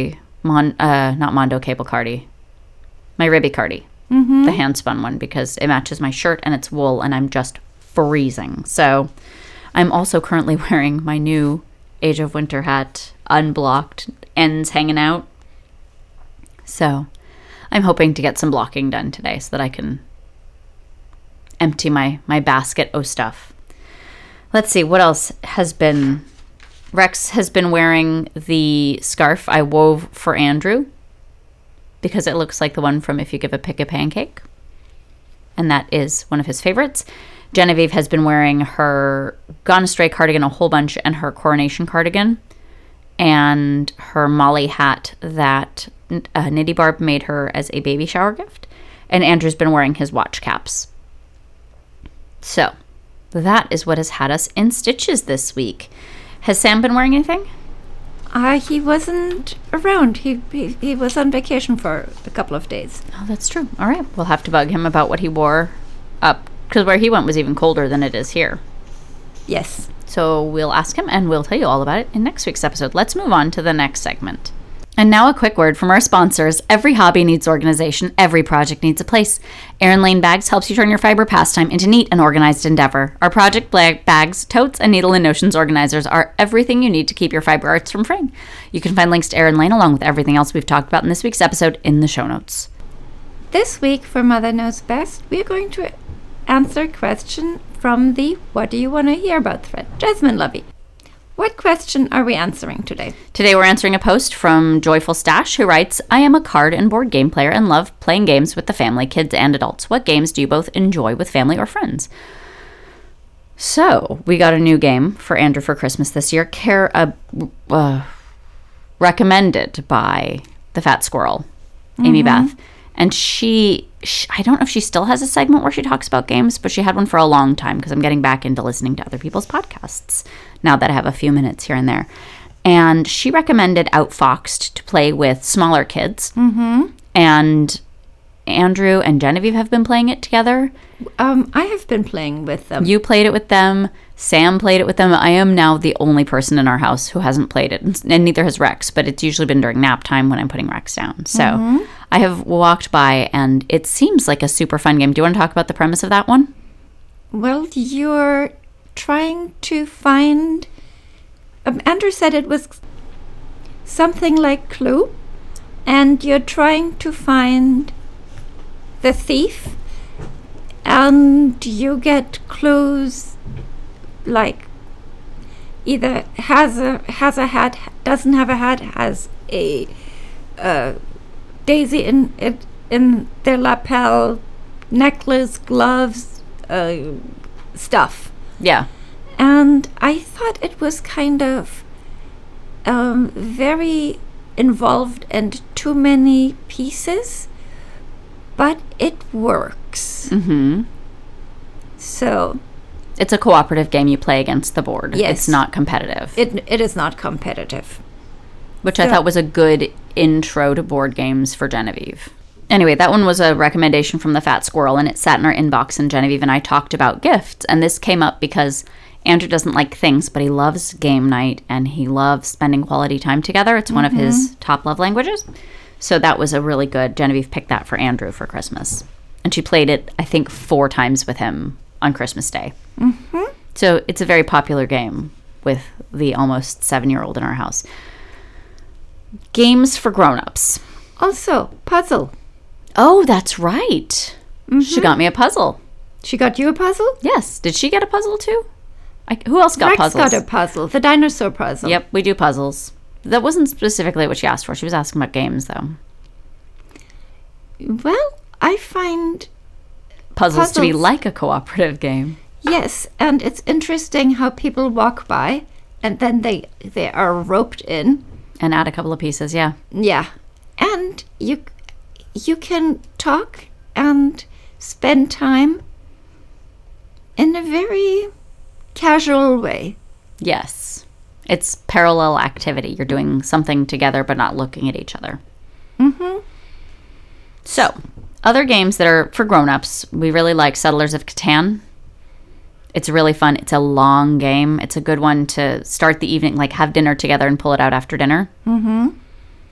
Speaker 1: Mon, uh, not Mondo Cable Cardi, my Ribby Cardi,
Speaker 2: Mm-hmm.
Speaker 1: the hand spun one, because it matches my shirt and it's wool and I'm just freezing. So I'm also currently wearing my new Age of Winter hat, unblocked, ends hanging out. So I'm hoping to get some blocking done today so that I can empty my, my basket of stuff. Let's see, what else has been... Rex has been wearing the scarf I wove for Andrew because it looks like the one from If You Give a Pig a Pancake. And that is one of his favorites. Genevieve has been wearing her Gone Astray cardigan a whole bunch and her Coronation cardigan and her Molly hat that uh, Nitty Barb made her as a baby shower gift. And Andrew's been wearing his watch caps. So that is what has had us in stitches this week. Has Sam been wearing anything?
Speaker 2: Uh, he wasn't around. He, he he was on vacation for a couple of days.
Speaker 1: Oh, that's true. All right. We'll have to bug him about what he wore up, because where he went was even colder than it is here.
Speaker 2: Yes.
Speaker 1: So we'll ask him and we'll tell you all about it in next week's episode. Let's move on to the next segment. And now a quick word from our sponsors. Every hobby needs organization. Every project needs a place. Erin Lane Bags helps you turn your fiber pastime into neat and organized endeavor. Our project bag- bags, totes, and needle and notions organizers are everything you need to keep your fiber arts from fraying. You can find links to Erin Lane along with everything else we've talked about in this week's episode in the show notes.
Speaker 2: This week for Mother Knows Best, we are going to answer a question from the What Do You Want to Hear About thread. Jasmine Lovey. What question are we answering today?
Speaker 1: Today we're answering a post from Joyful Stash, who writes, I am a card and board game player and love playing games with the family, kids, and adults. What games do you both enjoy with family or friends? So, we got a new game for Andrew for Christmas this year, care, uh, uh, recommended by the Fat Squirrel, Amy
Speaker 2: Mm-hmm.
Speaker 1: Beth. And she, she, I don't know if she still has a segment where she talks about games, but she had one for a long time because I'm getting back into listening to other people's podcasts now that I have a few minutes here and there. And she recommended Outfoxed to play with smaller kids.
Speaker 2: Mm-hmm.
Speaker 1: And Andrew and Genevieve have been playing it together.
Speaker 2: Um, I have been playing with them.
Speaker 1: You played it with them. Sam played it with them. I am now the only person in our house who hasn't played it. And neither has Rex, but it's usually been during nap time when I'm putting Rex down. So
Speaker 2: Mm-hmm.
Speaker 1: I have walked by and it seems like a super fun game. Do you want to talk about the premise of that one?
Speaker 2: Well, you're trying to find... Um, Andrew said it was something like Clue. And you're trying to find the thief. And you get clues like either has a has a hat, doesn't have a hat, has a uh, daisy in it in their lapel, necklace, gloves, uh, stuff.
Speaker 1: Yeah.
Speaker 2: And I thought it was kind of um, very involved and too many pieces, but it works.
Speaker 1: Mm-hmm.
Speaker 2: So
Speaker 1: It's a cooperative game you play against the board.
Speaker 2: Yes.
Speaker 1: It's not competitive.
Speaker 2: it it is not competitive.
Speaker 1: Which I
Speaker 2: So-
Speaker 1: thought was a good intro to board games for Genevieve. Anyway, that one was a recommendation from the Fat Squirrel, and it sat in our inbox, and Genevieve and I talked about gifts. And this came up because Andrew doesn't like things, but he loves game night, and he loves spending quality time together. It's one of his top love languages. So that was a really good... Genevieve picked that for Andrew for Christmas. And she played it, I think, four times with him on Christmas Day.
Speaker 2: Mm-hmm.
Speaker 1: So it's a very popular game with the almost seven-year-old in our house. Games for grown-ups.
Speaker 2: Also, puzzle.
Speaker 1: Oh, that's right. She got me a puzzle.
Speaker 2: She got you a puzzle?
Speaker 1: Yes. Did she get a puzzle too? I, who else got
Speaker 2: Rex
Speaker 1: puzzles?
Speaker 2: got a puzzle, the dinosaur puzzle.
Speaker 1: Yep, we do puzzles. That wasn't specifically what she asked for. She was asking about games, though.
Speaker 2: Well, I find,
Speaker 1: Puzzles, to be
Speaker 2: Puzzles.
Speaker 1: like a cooperative game.
Speaker 2: yes, and it's interesting how people walk by and then they they are roped in.
Speaker 1: And add a couple of pieces, yeah.
Speaker 2: Yeah. And you you can talk and spend time in a very casual way.
Speaker 1: Yes. It's parallel activity. You're doing something together but not looking at each other.
Speaker 2: Mm-hmm.
Speaker 1: So, other games that are for grown-ups, we really like Settlers of Catan. It's really fun. It's a long game. It's a good one to start the evening, like have dinner together and pull it out after dinner.
Speaker 2: Mm-hmm.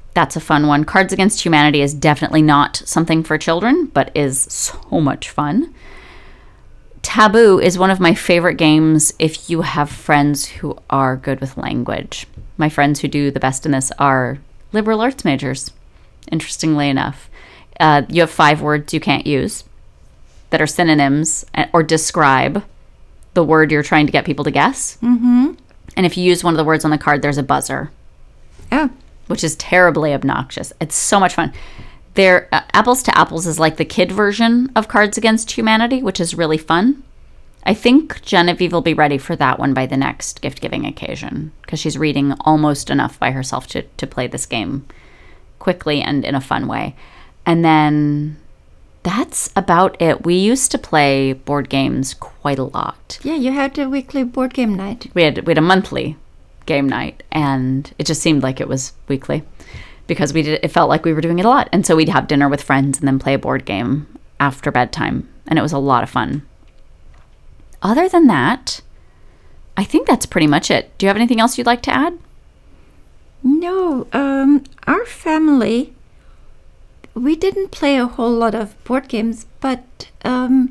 Speaker 1: That's a fun one. Cards Against Humanity is definitely not something for children, but is so much fun. Taboo is one of my favorite games if you have friends who are good with language. My friends who do the best in this are liberal arts majors, interestingly enough. Uh, you have five words you can't use that are synonyms or describe the word you're trying to get people to guess.
Speaker 2: Mm-hmm.
Speaker 1: And if you use one of the words on the card, there's a buzzer.
Speaker 2: Oh.
Speaker 1: Which is terribly obnoxious. It's so much fun. They're, uh, Apples to Apples is like the kid version of Cards Against Humanity, which is really fun. I think Genevieve will be ready for that one by the next gift-giving occasion because she's reading almost enough by herself to, to play this game quickly and in a fun way. And then that's about it. We used to play board games quite a lot.
Speaker 2: Yeah, you had a weekly board game night.
Speaker 1: We had we had a monthly game night, and it just seemed like it was weekly because we did. It felt like we were doing it a lot, and so we'd have dinner with friends and then play a board game after bedtime, and it was a lot of fun. Other than that, I think that's pretty much it. Do you have anything else you'd like to add?
Speaker 2: No, um, our family, we didn't play a whole lot of board games, but um,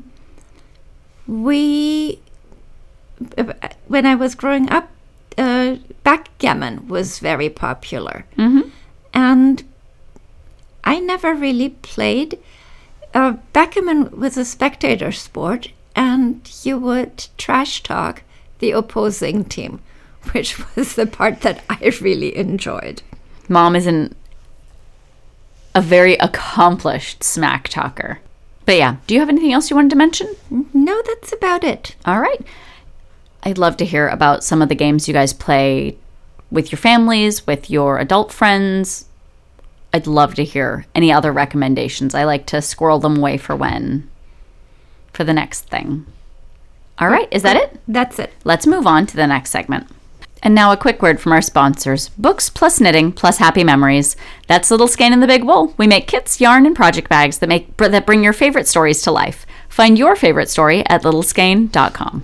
Speaker 2: we, when I was growing up, uh, backgammon was very popular.
Speaker 1: Mm-hmm.
Speaker 2: And I never really played. Uh, backgammon was a spectator sport, and you would trash talk the opposing team, which was the part that I really enjoyed.
Speaker 1: Mom is an, a very accomplished smack talker. But yeah, do you have anything else you wanted to mention?
Speaker 2: No, that's about it.
Speaker 1: All right. I'd love to hear about some of the games you guys play with your families, with your adult friends. I'd love to hear any other recommendations. I like to squirrel them away for when, for the next thing. All right, is that it?
Speaker 2: That's it.
Speaker 1: Let's move on to the next segment. And now a quick word from our sponsors. Books plus knitting plus happy memories. That's Little Skein and the Big Wool. We make kits, yarn, and project bags that make that bring your favorite stories to life. Find your favorite story at little skein dot com.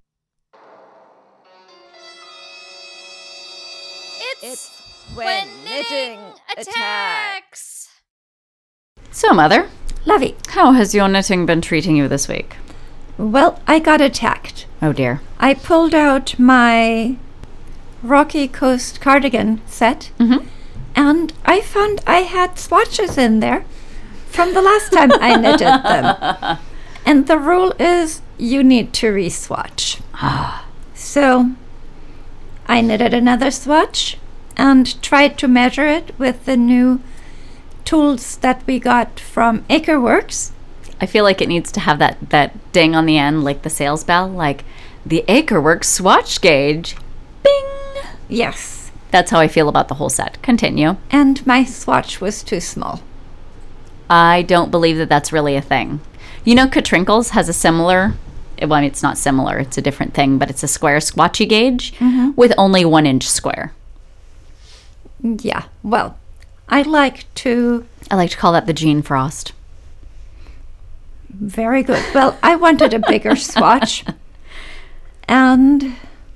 Speaker 3: It's when knitting attacks.
Speaker 1: So, Mother,
Speaker 2: Lovey.
Speaker 1: how has your knitting been treating you this week?
Speaker 2: Well, I got attacked.
Speaker 1: Oh, dear.
Speaker 2: I pulled out my Rocky Coast cardigan set,
Speaker 1: Mm-hmm.
Speaker 2: and I found I had swatches in there from the last time I knitted them. And the rule is you need to re-swatch. So I knitted another swatch and tried to measure it with the new tools that we got from Acreworks.
Speaker 1: I feel like it needs to have that, that ding on the end, like the sales bell, like the Acreworks swatch gauge. Bing!
Speaker 2: Yes.
Speaker 1: That's how I feel about the whole set. Continue.
Speaker 2: And my swatch was too small.
Speaker 1: I don't believe that that's really a thing. You know, Katrinkles has a similar, well, I mean, it's not similar, it's a different thing, but it's a square swatchy gauge
Speaker 2: Mm-hmm.
Speaker 1: with only one inch square.
Speaker 2: Yeah, well, I like to...
Speaker 1: I like to call that the Jean Frost.
Speaker 2: Very good. Well, I wanted a bigger swatch. And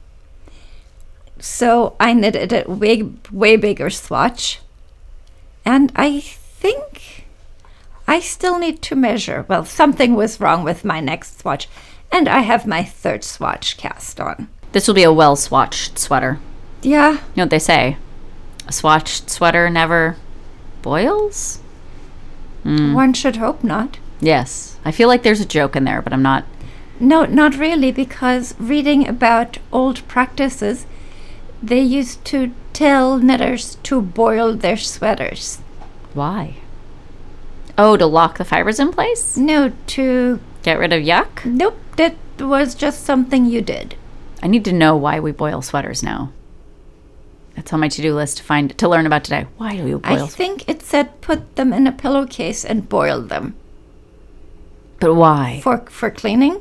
Speaker 2: so I knitted a way, way bigger swatch. And I think I still need to measure. Well, something was wrong with my next swatch. And I have my third swatch cast on.
Speaker 1: This will be a well-swatched sweater.
Speaker 2: Yeah.
Speaker 1: You know what they say? A swatched sweater never boils? Mm.
Speaker 2: One should hope not.
Speaker 1: Yes. I feel like there's a joke in there, but I'm not.
Speaker 2: No, not really, because reading about old practices, they used to tell knitters to boil their sweaters.
Speaker 1: Why? Oh, to lock the fibers in place?
Speaker 2: No, to...
Speaker 1: Get rid of yuck?
Speaker 2: Nope, that was just something you did.
Speaker 1: I need to know why we boil sweaters now. That's on my to-do list to find to learn about today. Why do we boil
Speaker 2: I
Speaker 1: sweaters?
Speaker 2: think it said put them in a pillowcase and boil them.
Speaker 1: But why?
Speaker 2: For for cleaning?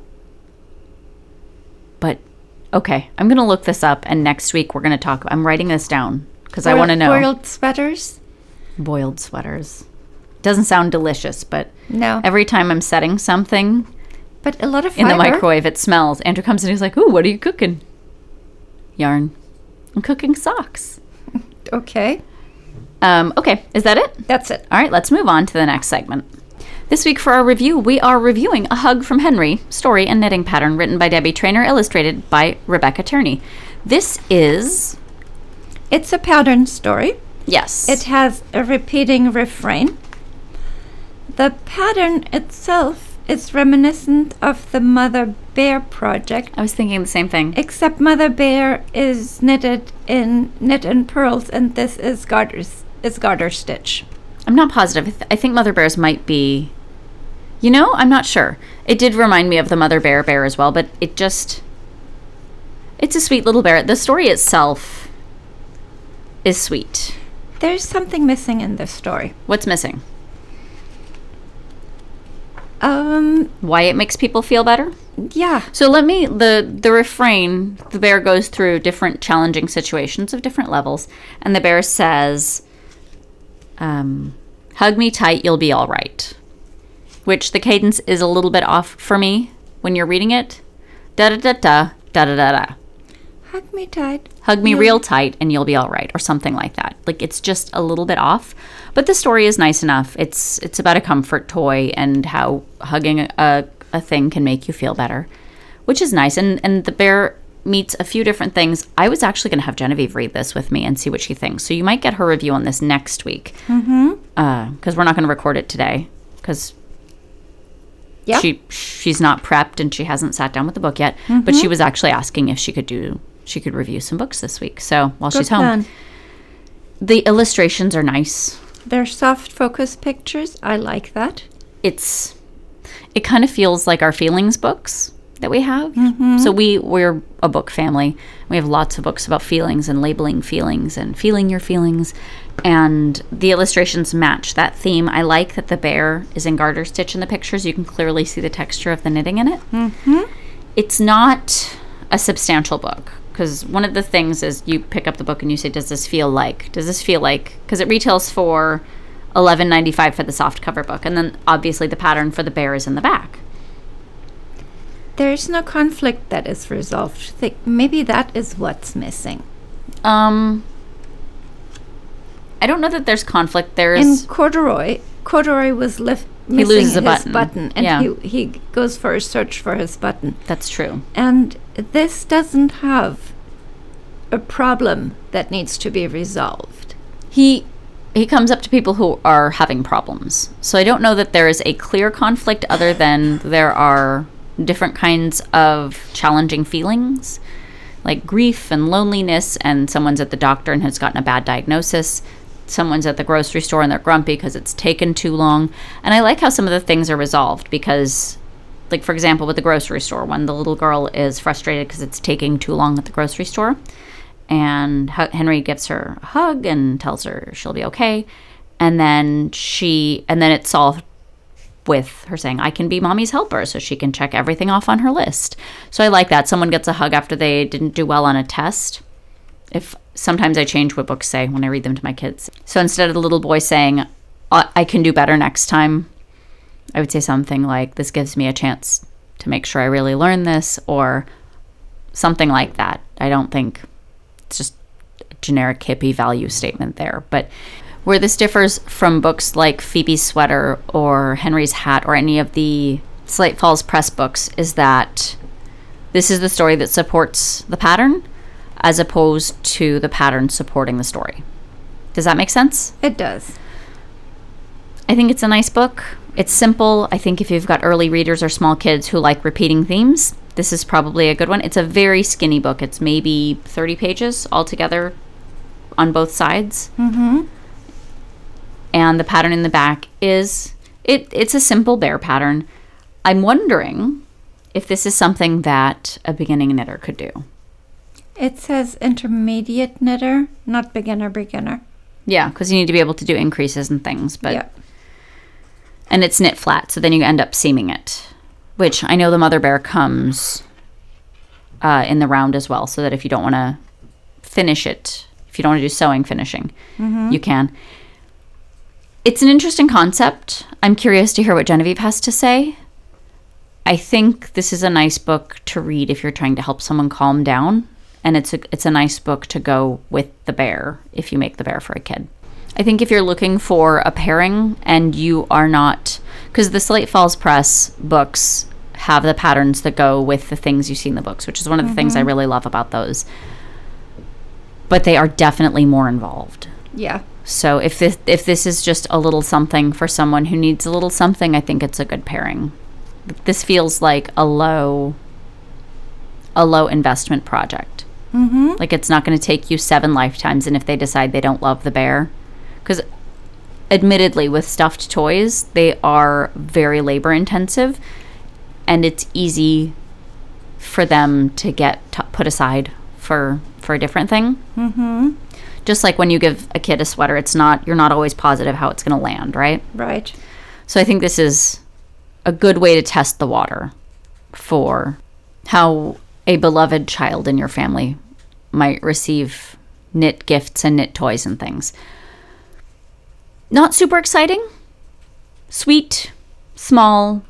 Speaker 1: But, okay, I'm going to look this up, and next week we're going to talk. I'm writing this down because I
Speaker 2: Boil-
Speaker 1: want to know.
Speaker 2: Boiled sweaters?
Speaker 1: Boiled sweaters. Doesn't sound delicious, but
Speaker 2: No.
Speaker 1: every time I'm setting something
Speaker 2: But a lot of
Speaker 1: in
Speaker 2: fiber.
Speaker 1: the microwave, it smells. Andrew comes in and he's like, ooh, what are you cooking? Yarn. I'm cooking socks.
Speaker 2: Okay.
Speaker 1: Um, okay, is that it?
Speaker 2: That's it.
Speaker 1: All right, let's move on to the next segment. This week for our review, we are reviewing A Hug from Henry, story and knitting pattern written by Debbie Traynor, illustrated by Rebecca Tierney. This is...
Speaker 2: It's a pattern story.
Speaker 1: Yes.
Speaker 2: It has a repeating refrain. The pattern itself is reminiscent of the Mother Bear project,
Speaker 1: I was thinking the same thing.
Speaker 2: except Mother Bear is knitted in knit and pearls, and this is garters is garter stitch.
Speaker 1: I'm not positive. I, th- I think Mother Bears might be... You know, I'm not sure. It did remind me of the Mother Bear bear as well, but it just... It's a sweet little bear. The story itself is sweet.
Speaker 2: There's something missing in this story.
Speaker 1: What's missing?
Speaker 2: Um,
Speaker 1: Why it makes people feel better?
Speaker 2: yeah.
Speaker 1: So let me, the, the refrain, the bear goes through different challenging situations of different levels, and the bear says, um, hug me tight, you'll be all right. Which the cadence is a little bit off for me when you're reading it. Da-da-da-da, da-da-da-da.
Speaker 2: Hug me tight.
Speaker 1: Hug me
Speaker 2: You'll-
Speaker 1: real tight and you'll be all right, or something like that. Like, it's just a little bit off, but the story is nice enough. It's it's about a comfort toy and how hugging a, a, a thing can make you feel better, which is nice. And and the bear meets a few different things. I was actually going to have Genevieve read this with me and see what she thinks. So you might get her review on this next week, because uh, we're not going to record it today because
Speaker 2: Yeah.
Speaker 1: she she's not prepped and she hasn't sat down with the book yet. But she was actually asking if she could do she could review some books this week. So while
Speaker 2: Good
Speaker 1: she's home,
Speaker 2: plan.
Speaker 1: the illustrations are nice.
Speaker 2: They're soft focus pictures. I like that.
Speaker 1: It's it kind of feels like our feelings books that we have. So we we're a book family. We have lots of books about feelings and labeling feelings and feeling your feelings. And the illustrations match that theme. I like that the bear is in garter stitch in the pictures. You can clearly see the texture of the knitting in it. Mm-hmm. It's not a substantial book, because one of the things is you pick up the book and you say, does this feel like, does this feel like, because it retails for eleven ninety-five for the soft cover book. And then obviously the pattern for the bear is in the back.
Speaker 2: There's no conflict that is resolved. Think maybe that is what's missing.
Speaker 1: Um, I don't know that there's conflict.
Speaker 2: In
Speaker 1: There's,
Speaker 2: corduroy, corduroy was left missing
Speaker 1: loses a
Speaker 2: his
Speaker 1: button.
Speaker 2: and
Speaker 1: Yeah.
Speaker 2: he he goes for a search for his button.
Speaker 1: that's true.
Speaker 2: And this doesn't have a problem that needs to be resolved.
Speaker 1: He he comes up to people who are having problems. So I don't know that there is a clear conflict other than there are different kinds of challenging feelings, like grief and loneliness, and someone's at the doctor and has gotten a bad diagnosis. Someone's at the grocery store and they're grumpy because it's taken too long. And I like how some of the things are resolved because, like, for example, with the grocery store one, the little girl is frustrated because it's taking too long at the grocery store. And H- Henry gives her a hug and tells her she'll be okay. And then she, and then it's solved with her saying, I can be mommy's helper, so she can check everything off on her list. So I like that. Someone gets a hug after they didn't do well on a test. If sometimes I change what books say when I read them to my kids. So instead of the little boy saying, I, I can do better next time, I would say something like, this gives me a chance to make sure I really learn this, or something like that. I don't think it's just a generic hippie value statement there. But where this differs from books like Phoebe's Sweater or Henry's Hat or any of the Slate Falls Press books is that this is the story that supports the pattern as opposed to the pattern supporting the story. Does that make sense?
Speaker 2: It does.
Speaker 1: I think it's a nice book. It's simple. I think if you've got early readers or small kids who like repeating themes, this is probably a good one. It's a very skinny book. It's maybe thirty pages altogether on both sides.
Speaker 2: Mm-hmm.
Speaker 1: And the pattern in the back is, it. it's a simple bear pattern. I'm wondering if this is something that a beginning knitter could do.
Speaker 2: It says intermediate knitter, not beginner beginner.
Speaker 1: Yeah, because you need to be able to do increases and things. But
Speaker 2: yeah.
Speaker 1: And it's knit flat, so then you end up seaming it, which I know the Mother Bear comes uh, in the round as well, so that if you don't want to finish it, if you don't want to do sewing finishing,
Speaker 2: Mm-hmm.
Speaker 1: you can. It's an interesting concept. I'm curious to hear what Genevieve has to say. I think this is a nice book to read if you're trying to help someone calm down. And it's a, it's a nice book to go with the bear if you make the bear for a kid. I think if you're looking for a pairing and you are not, because the Slate Falls Press books have the patterns that go with the things you see in the books, which is one of the mm-hmm. things I really love about those. But they are definitely more involved.
Speaker 2: Yeah.
Speaker 1: So if this, if this is just a little something for someone who needs a little something, I think it's a good pairing. This feels like a low, a low investment project.
Speaker 2: Mm-hmm.
Speaker 1: Like it's not going to take you seven lifetimes, and if they decide they don't love the bear, because admittedly with stuffed toys, they are very labor intensive, and it's easy for them to get t- put aside for for a different thing.
Speaker 2: Mm-hmm.
Speaker 1: Just like when you give a kid a sweater, it's not you're not always positive how it's going to land, right?
Speaker 2: Right.
Speaker 1: So I think this is a good way to test the water for how a beloved child in your family might receive knit gifts and knit toys and things. Not super exciting, sweet, small,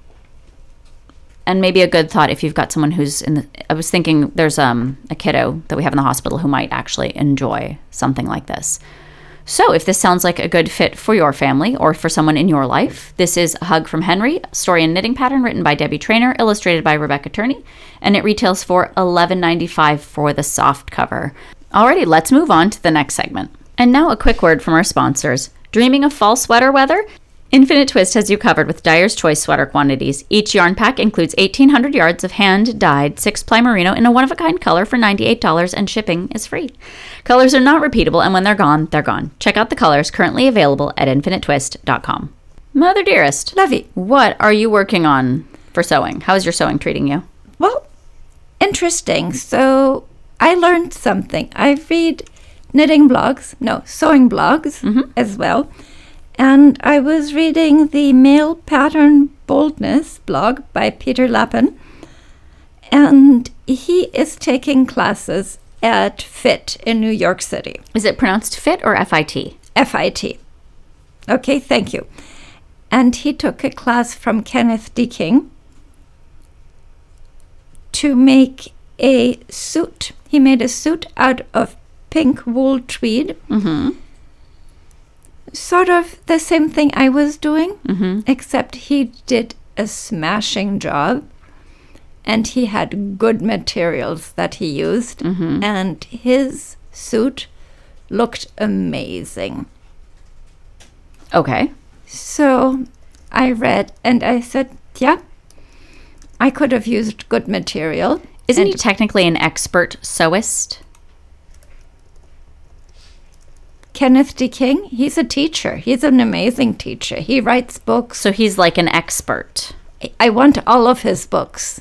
Speaker 1: and maybe a good thought if you've got someone who's in the, I was thinking there's um, a kiddo that we have in the hospital who might actually enjoy something like this. So if this sounds like a good fit for your family or for someone in your life, this is A Hug from Henry, story and knitting pattern written by Debbie Traynor, illustrated by Rebecca Turney, and it retails for eleven ninety-five for the soft cover. Alrighty, let's move on to the next segment. And now a quick word from our sponsors. Dreaming of fall sweater weather? Infinite Twist has you covered with Dyer's Choice sweater quantities. Each yarn pack includes eighteen hundred yards of hand-dyed six-ply merino in a one-of-a-kind color for ninety-eight dollars, and shipping is free. Colors are not repeatable, and when they're gone, they're gone. Check out the colors currently available at infinite twist dot com. Mother dearest,
Speaker 2: Lovey,
Speaker 1: what are you working on for sewing? How's your sewing treating you?
Speaker 2: well, interesting. So I learned something. I read knitting blogs, no, sewing blogs
Speaker 1: Mhm.
Speaker 2: as well. And I was reading the Male Pattern Boldness blog by Peter Lappin. And he is taking classes at FIT in New York City.
Speaker 1: Is it pronounced fit or F I T?
Speaker 2: F I T. Okay, thank you. And he took a class from Kenneth D. King to make a suit. He made a suit out of pink wool tweed.
Speaker 1: Mm-hmm.
Speaker 2: Sort of the same thing I was doing,
Speaker 1: Mm-hmm.
Speaker 2: except he did a smashing job. And he had good materials that he used.
Speaker 1: Mm-hmm.
Speaker 2: And his suit looked amazing.
Speaker 1: Okay.
Speaker 2: So I read and I said, yeah, I could have used good material.
Speaker 1: Isn't
Speaker 2: And
Speaker 1: he technically an expert sewist?
Speaker 2: Kenneth D. King, he's a teacher. He's an amazing teacher. He writes books.
Speaker 1: So he's like an expert.
Speaker 2: I want all of his books.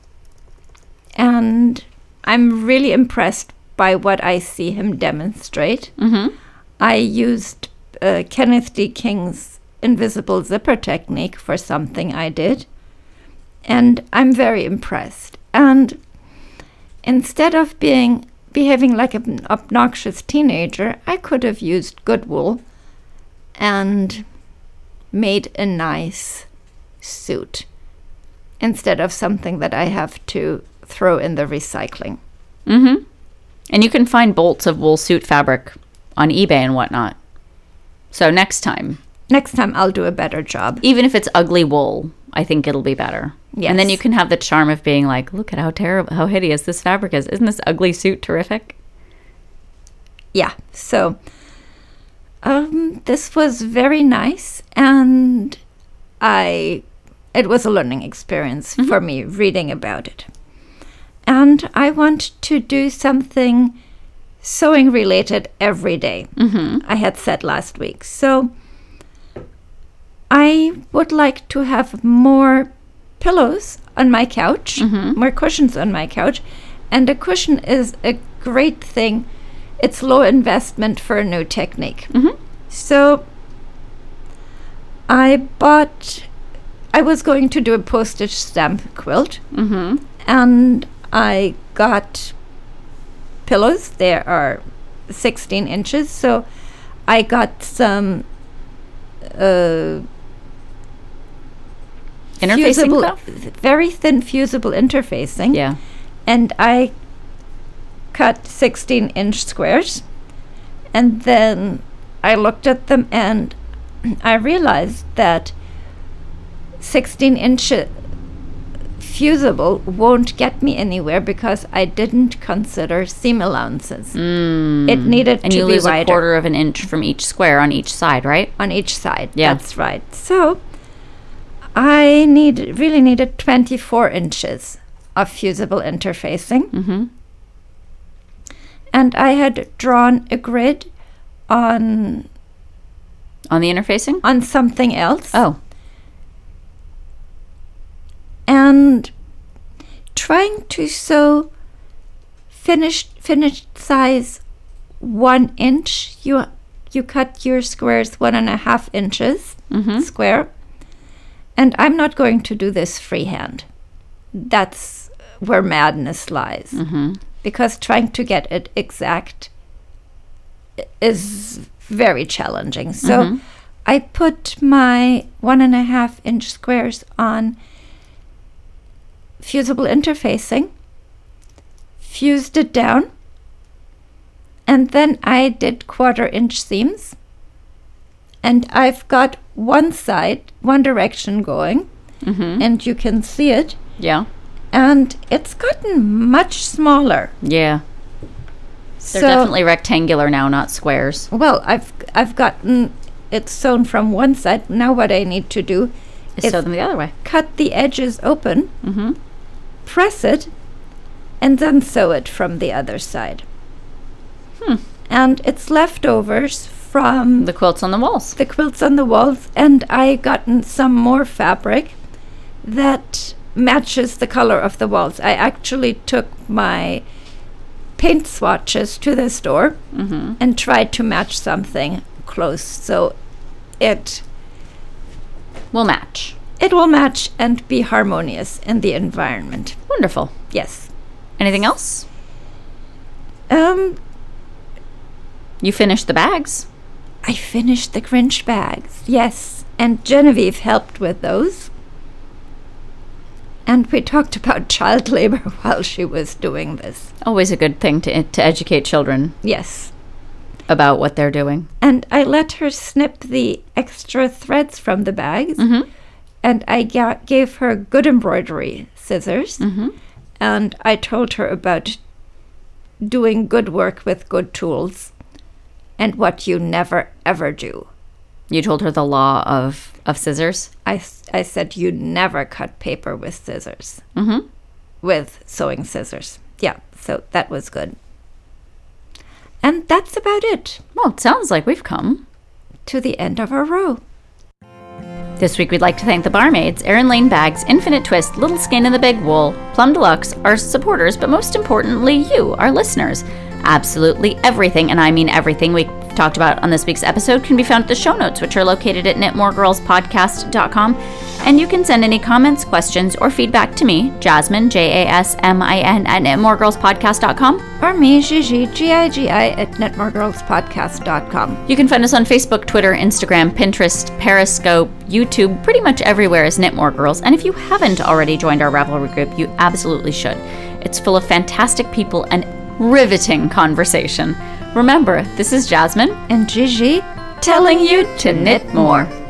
Speaker 2: And I'm really impressed by what I see him demonstrate.
Speaker 1: Mm-hmm.
Speaker 2: I used uh, Kenneth D. King's invisible zipper technique for something I did. And I'm very impressed. And instead of being behaving like an obnoxious teenager, I could have used good wool and made a nice suit instead of something that I have to throw in the recycling.
Speaker 1: Mm-hmm. And you can find bolts of wool suit fabric on eBay and whatnot. So next time,
Speaker 2: Next time I'll do a better job.
Speaker 1: even if it's ugly wool, I think it'll be better.
Speaker 2: Yes.
Speaker 1: And then you can have the charm of being like, look at how terrible, how hideous this fabric is. Isn't this ugly suit terrific?
Speaker 2: Yeah, so um, this was very nice, and I it was a learning experience for me reading about it. And I want to do something sewing related every day,
Speaker 1: Mm-hmm.
Speaker 2: I had said last week. So I would like to have more pillows on my couch,
Speaker 1: Mhm.
Speaker 2: more cushions on my couch. And a cushion is a great thing. It's low investment for a new technique.
Speaker 1: Mhm.
Speaker 2: So I bought, I was going to do a postage stamp quilt,
Speaker 1: Mm-hmm.
Speaker 2: and I got pillows. There are sixteen inches. So I got some uh,
Speaker 1: Interfacing
Speaker 2: fusible,
Speaker 1: stuff?
Speaker 2: very thin fusible interfacing.
Speaker 1: Yeah.
Speaker 2: And I cut sixteen inch squares, and then I looked at them and I realized that sixteen inch fusible won't get me anywhere because I didn't consider seam allowances.
Speaker 1: Mm.
Speaker 2: It needed
Speaker 1: and
Speaker 2: to
Speaker 1: you
Speaker 2: be
Speaker 1: lose
Speaker 2: wider
Speaker 1: a quarter of an inch from each square on each side, right?
Speaker 2: on each side.
Speaker 1: Yeah.
Speaker 2: That's right. So I need really needed twenty-four inches of fusible interfacing.
Speaker 1: Mm-hmm.
Speaker 2: And I had drawn a grid on
Speaker 1: On the interfacing?
Speaker 2: on something else.
Speaker 1: Oh.
Speaker 2: And trying to sew finished finished size one inch. You you cut your squares one and a half inches
Speaker 1: Mm-hmm.
Speaker 2: square. And I'm not going to do this freehand. That's where madness lies.
Speaker 1: Mm-hmm.
Speaker 2: Because trying to get it exact i- is very challenging. So
Speaker 1: Mhm.
Speaker 2: I put my one and a half inch squares on fusible interfacing, fused it down, and then I did quarter inch seams. And I've got one side, one direction going,
Speaker 1: Mm-hmm.
Speaker 2: and you can see it.
Speaker 1: Yeah.
Speaker 2: And it's gotten much smaller.
Speaker 1: Yeah. They're
Speaker 2: So-
Speaker 1: definitely rectangular now, not squares.
Speaker 2: Well, I've I've gotten it sewn from one side. Now what I need to do
Speaker 1: Is
Speaker 2: is
Speaker 1: sew them the other way.
Speaker 2: cut the edges open,
Speaker 1: Mm-hmm.
Speaker 2: press it, and then sew it from the other side.
Speaker 1: Hmm.
Speaker 2: And it's leftovers from
Speaker 1: The quilts on the walls.
Speaker 2: the quilts on the walls, and I gotten some more fabric that matches the color of the walls. I actually took my paint swatches to the store
Speaker 1: Mm-hmm.
Speaker 2: and tried to match something close so it
Speaker 1: Will match.
Speaker 2: it will match and be harmonious in the environment.
Speaker 1: Wonderful.
Speaker 2: Yes.
Speaker 1: Anything else?
Speaker 2: Um
Speaker 1: You finished the bags.
Speaker 2: I finished the Grinch bags. Yes, and Genevieve helped with those. And we talked about child labor while she was doing this.
Speaker 1: Always a good thing to to educate children
Speaker 2: Yes.
Speaker 1: about what they're doing.
Speaker 2: And I let her snip the extra threads from the bags.
Speaker 1: Mm-hmm.
Speaker 2: And I ga- gave her good embroidery scissors.
Speaker 1: Mm-hmm.
Speaker 2: And I told her about doing good work with good tools and what you never ever do.
Speaker 1: You told her the law of, of scissors.
Speaker 2: I, s- I said you never cut paper with scissors,
Speaker 1: Mm-hmm.
Speaker 2: with sewing scissors. Yeah, so that was good. And that's about it.
Speaker 1: Well, it sounds like we've come.
Speaker 2: To the end of our row.
Speaker 1: This week we'd like to thank the barmaids, Erin Lane Bags, Infinite Twist, Little Skin in the Big Wool, Plum Deluxe, our supporters, but most importantly, you, our listeners. Absolutely everything, and I mean everything we talked about on this week's episode can be found at the show notes, which are located at knit more girls podcast dot com. And you can send any comments, questions, or feedback to me, Jasmine, J A S M I N, at knit more girls podcast dot com.
Speaker 2: Or me, Gigi, G I G I, at knit more girls podcast dot com.
Speaker 1: You can find us on Facebook, Twitter, Instagram, Pinterest, Periscope, YouTube, pretty much everywhere as Knit More Girls. And if you haven't already joined our Ravelry group, you absolutely should. It's full of fantastic people and riveting conversation. Remember, this is Jasmine
Speaker 2: And Gigi,
Speaker 1: telling you to knit more.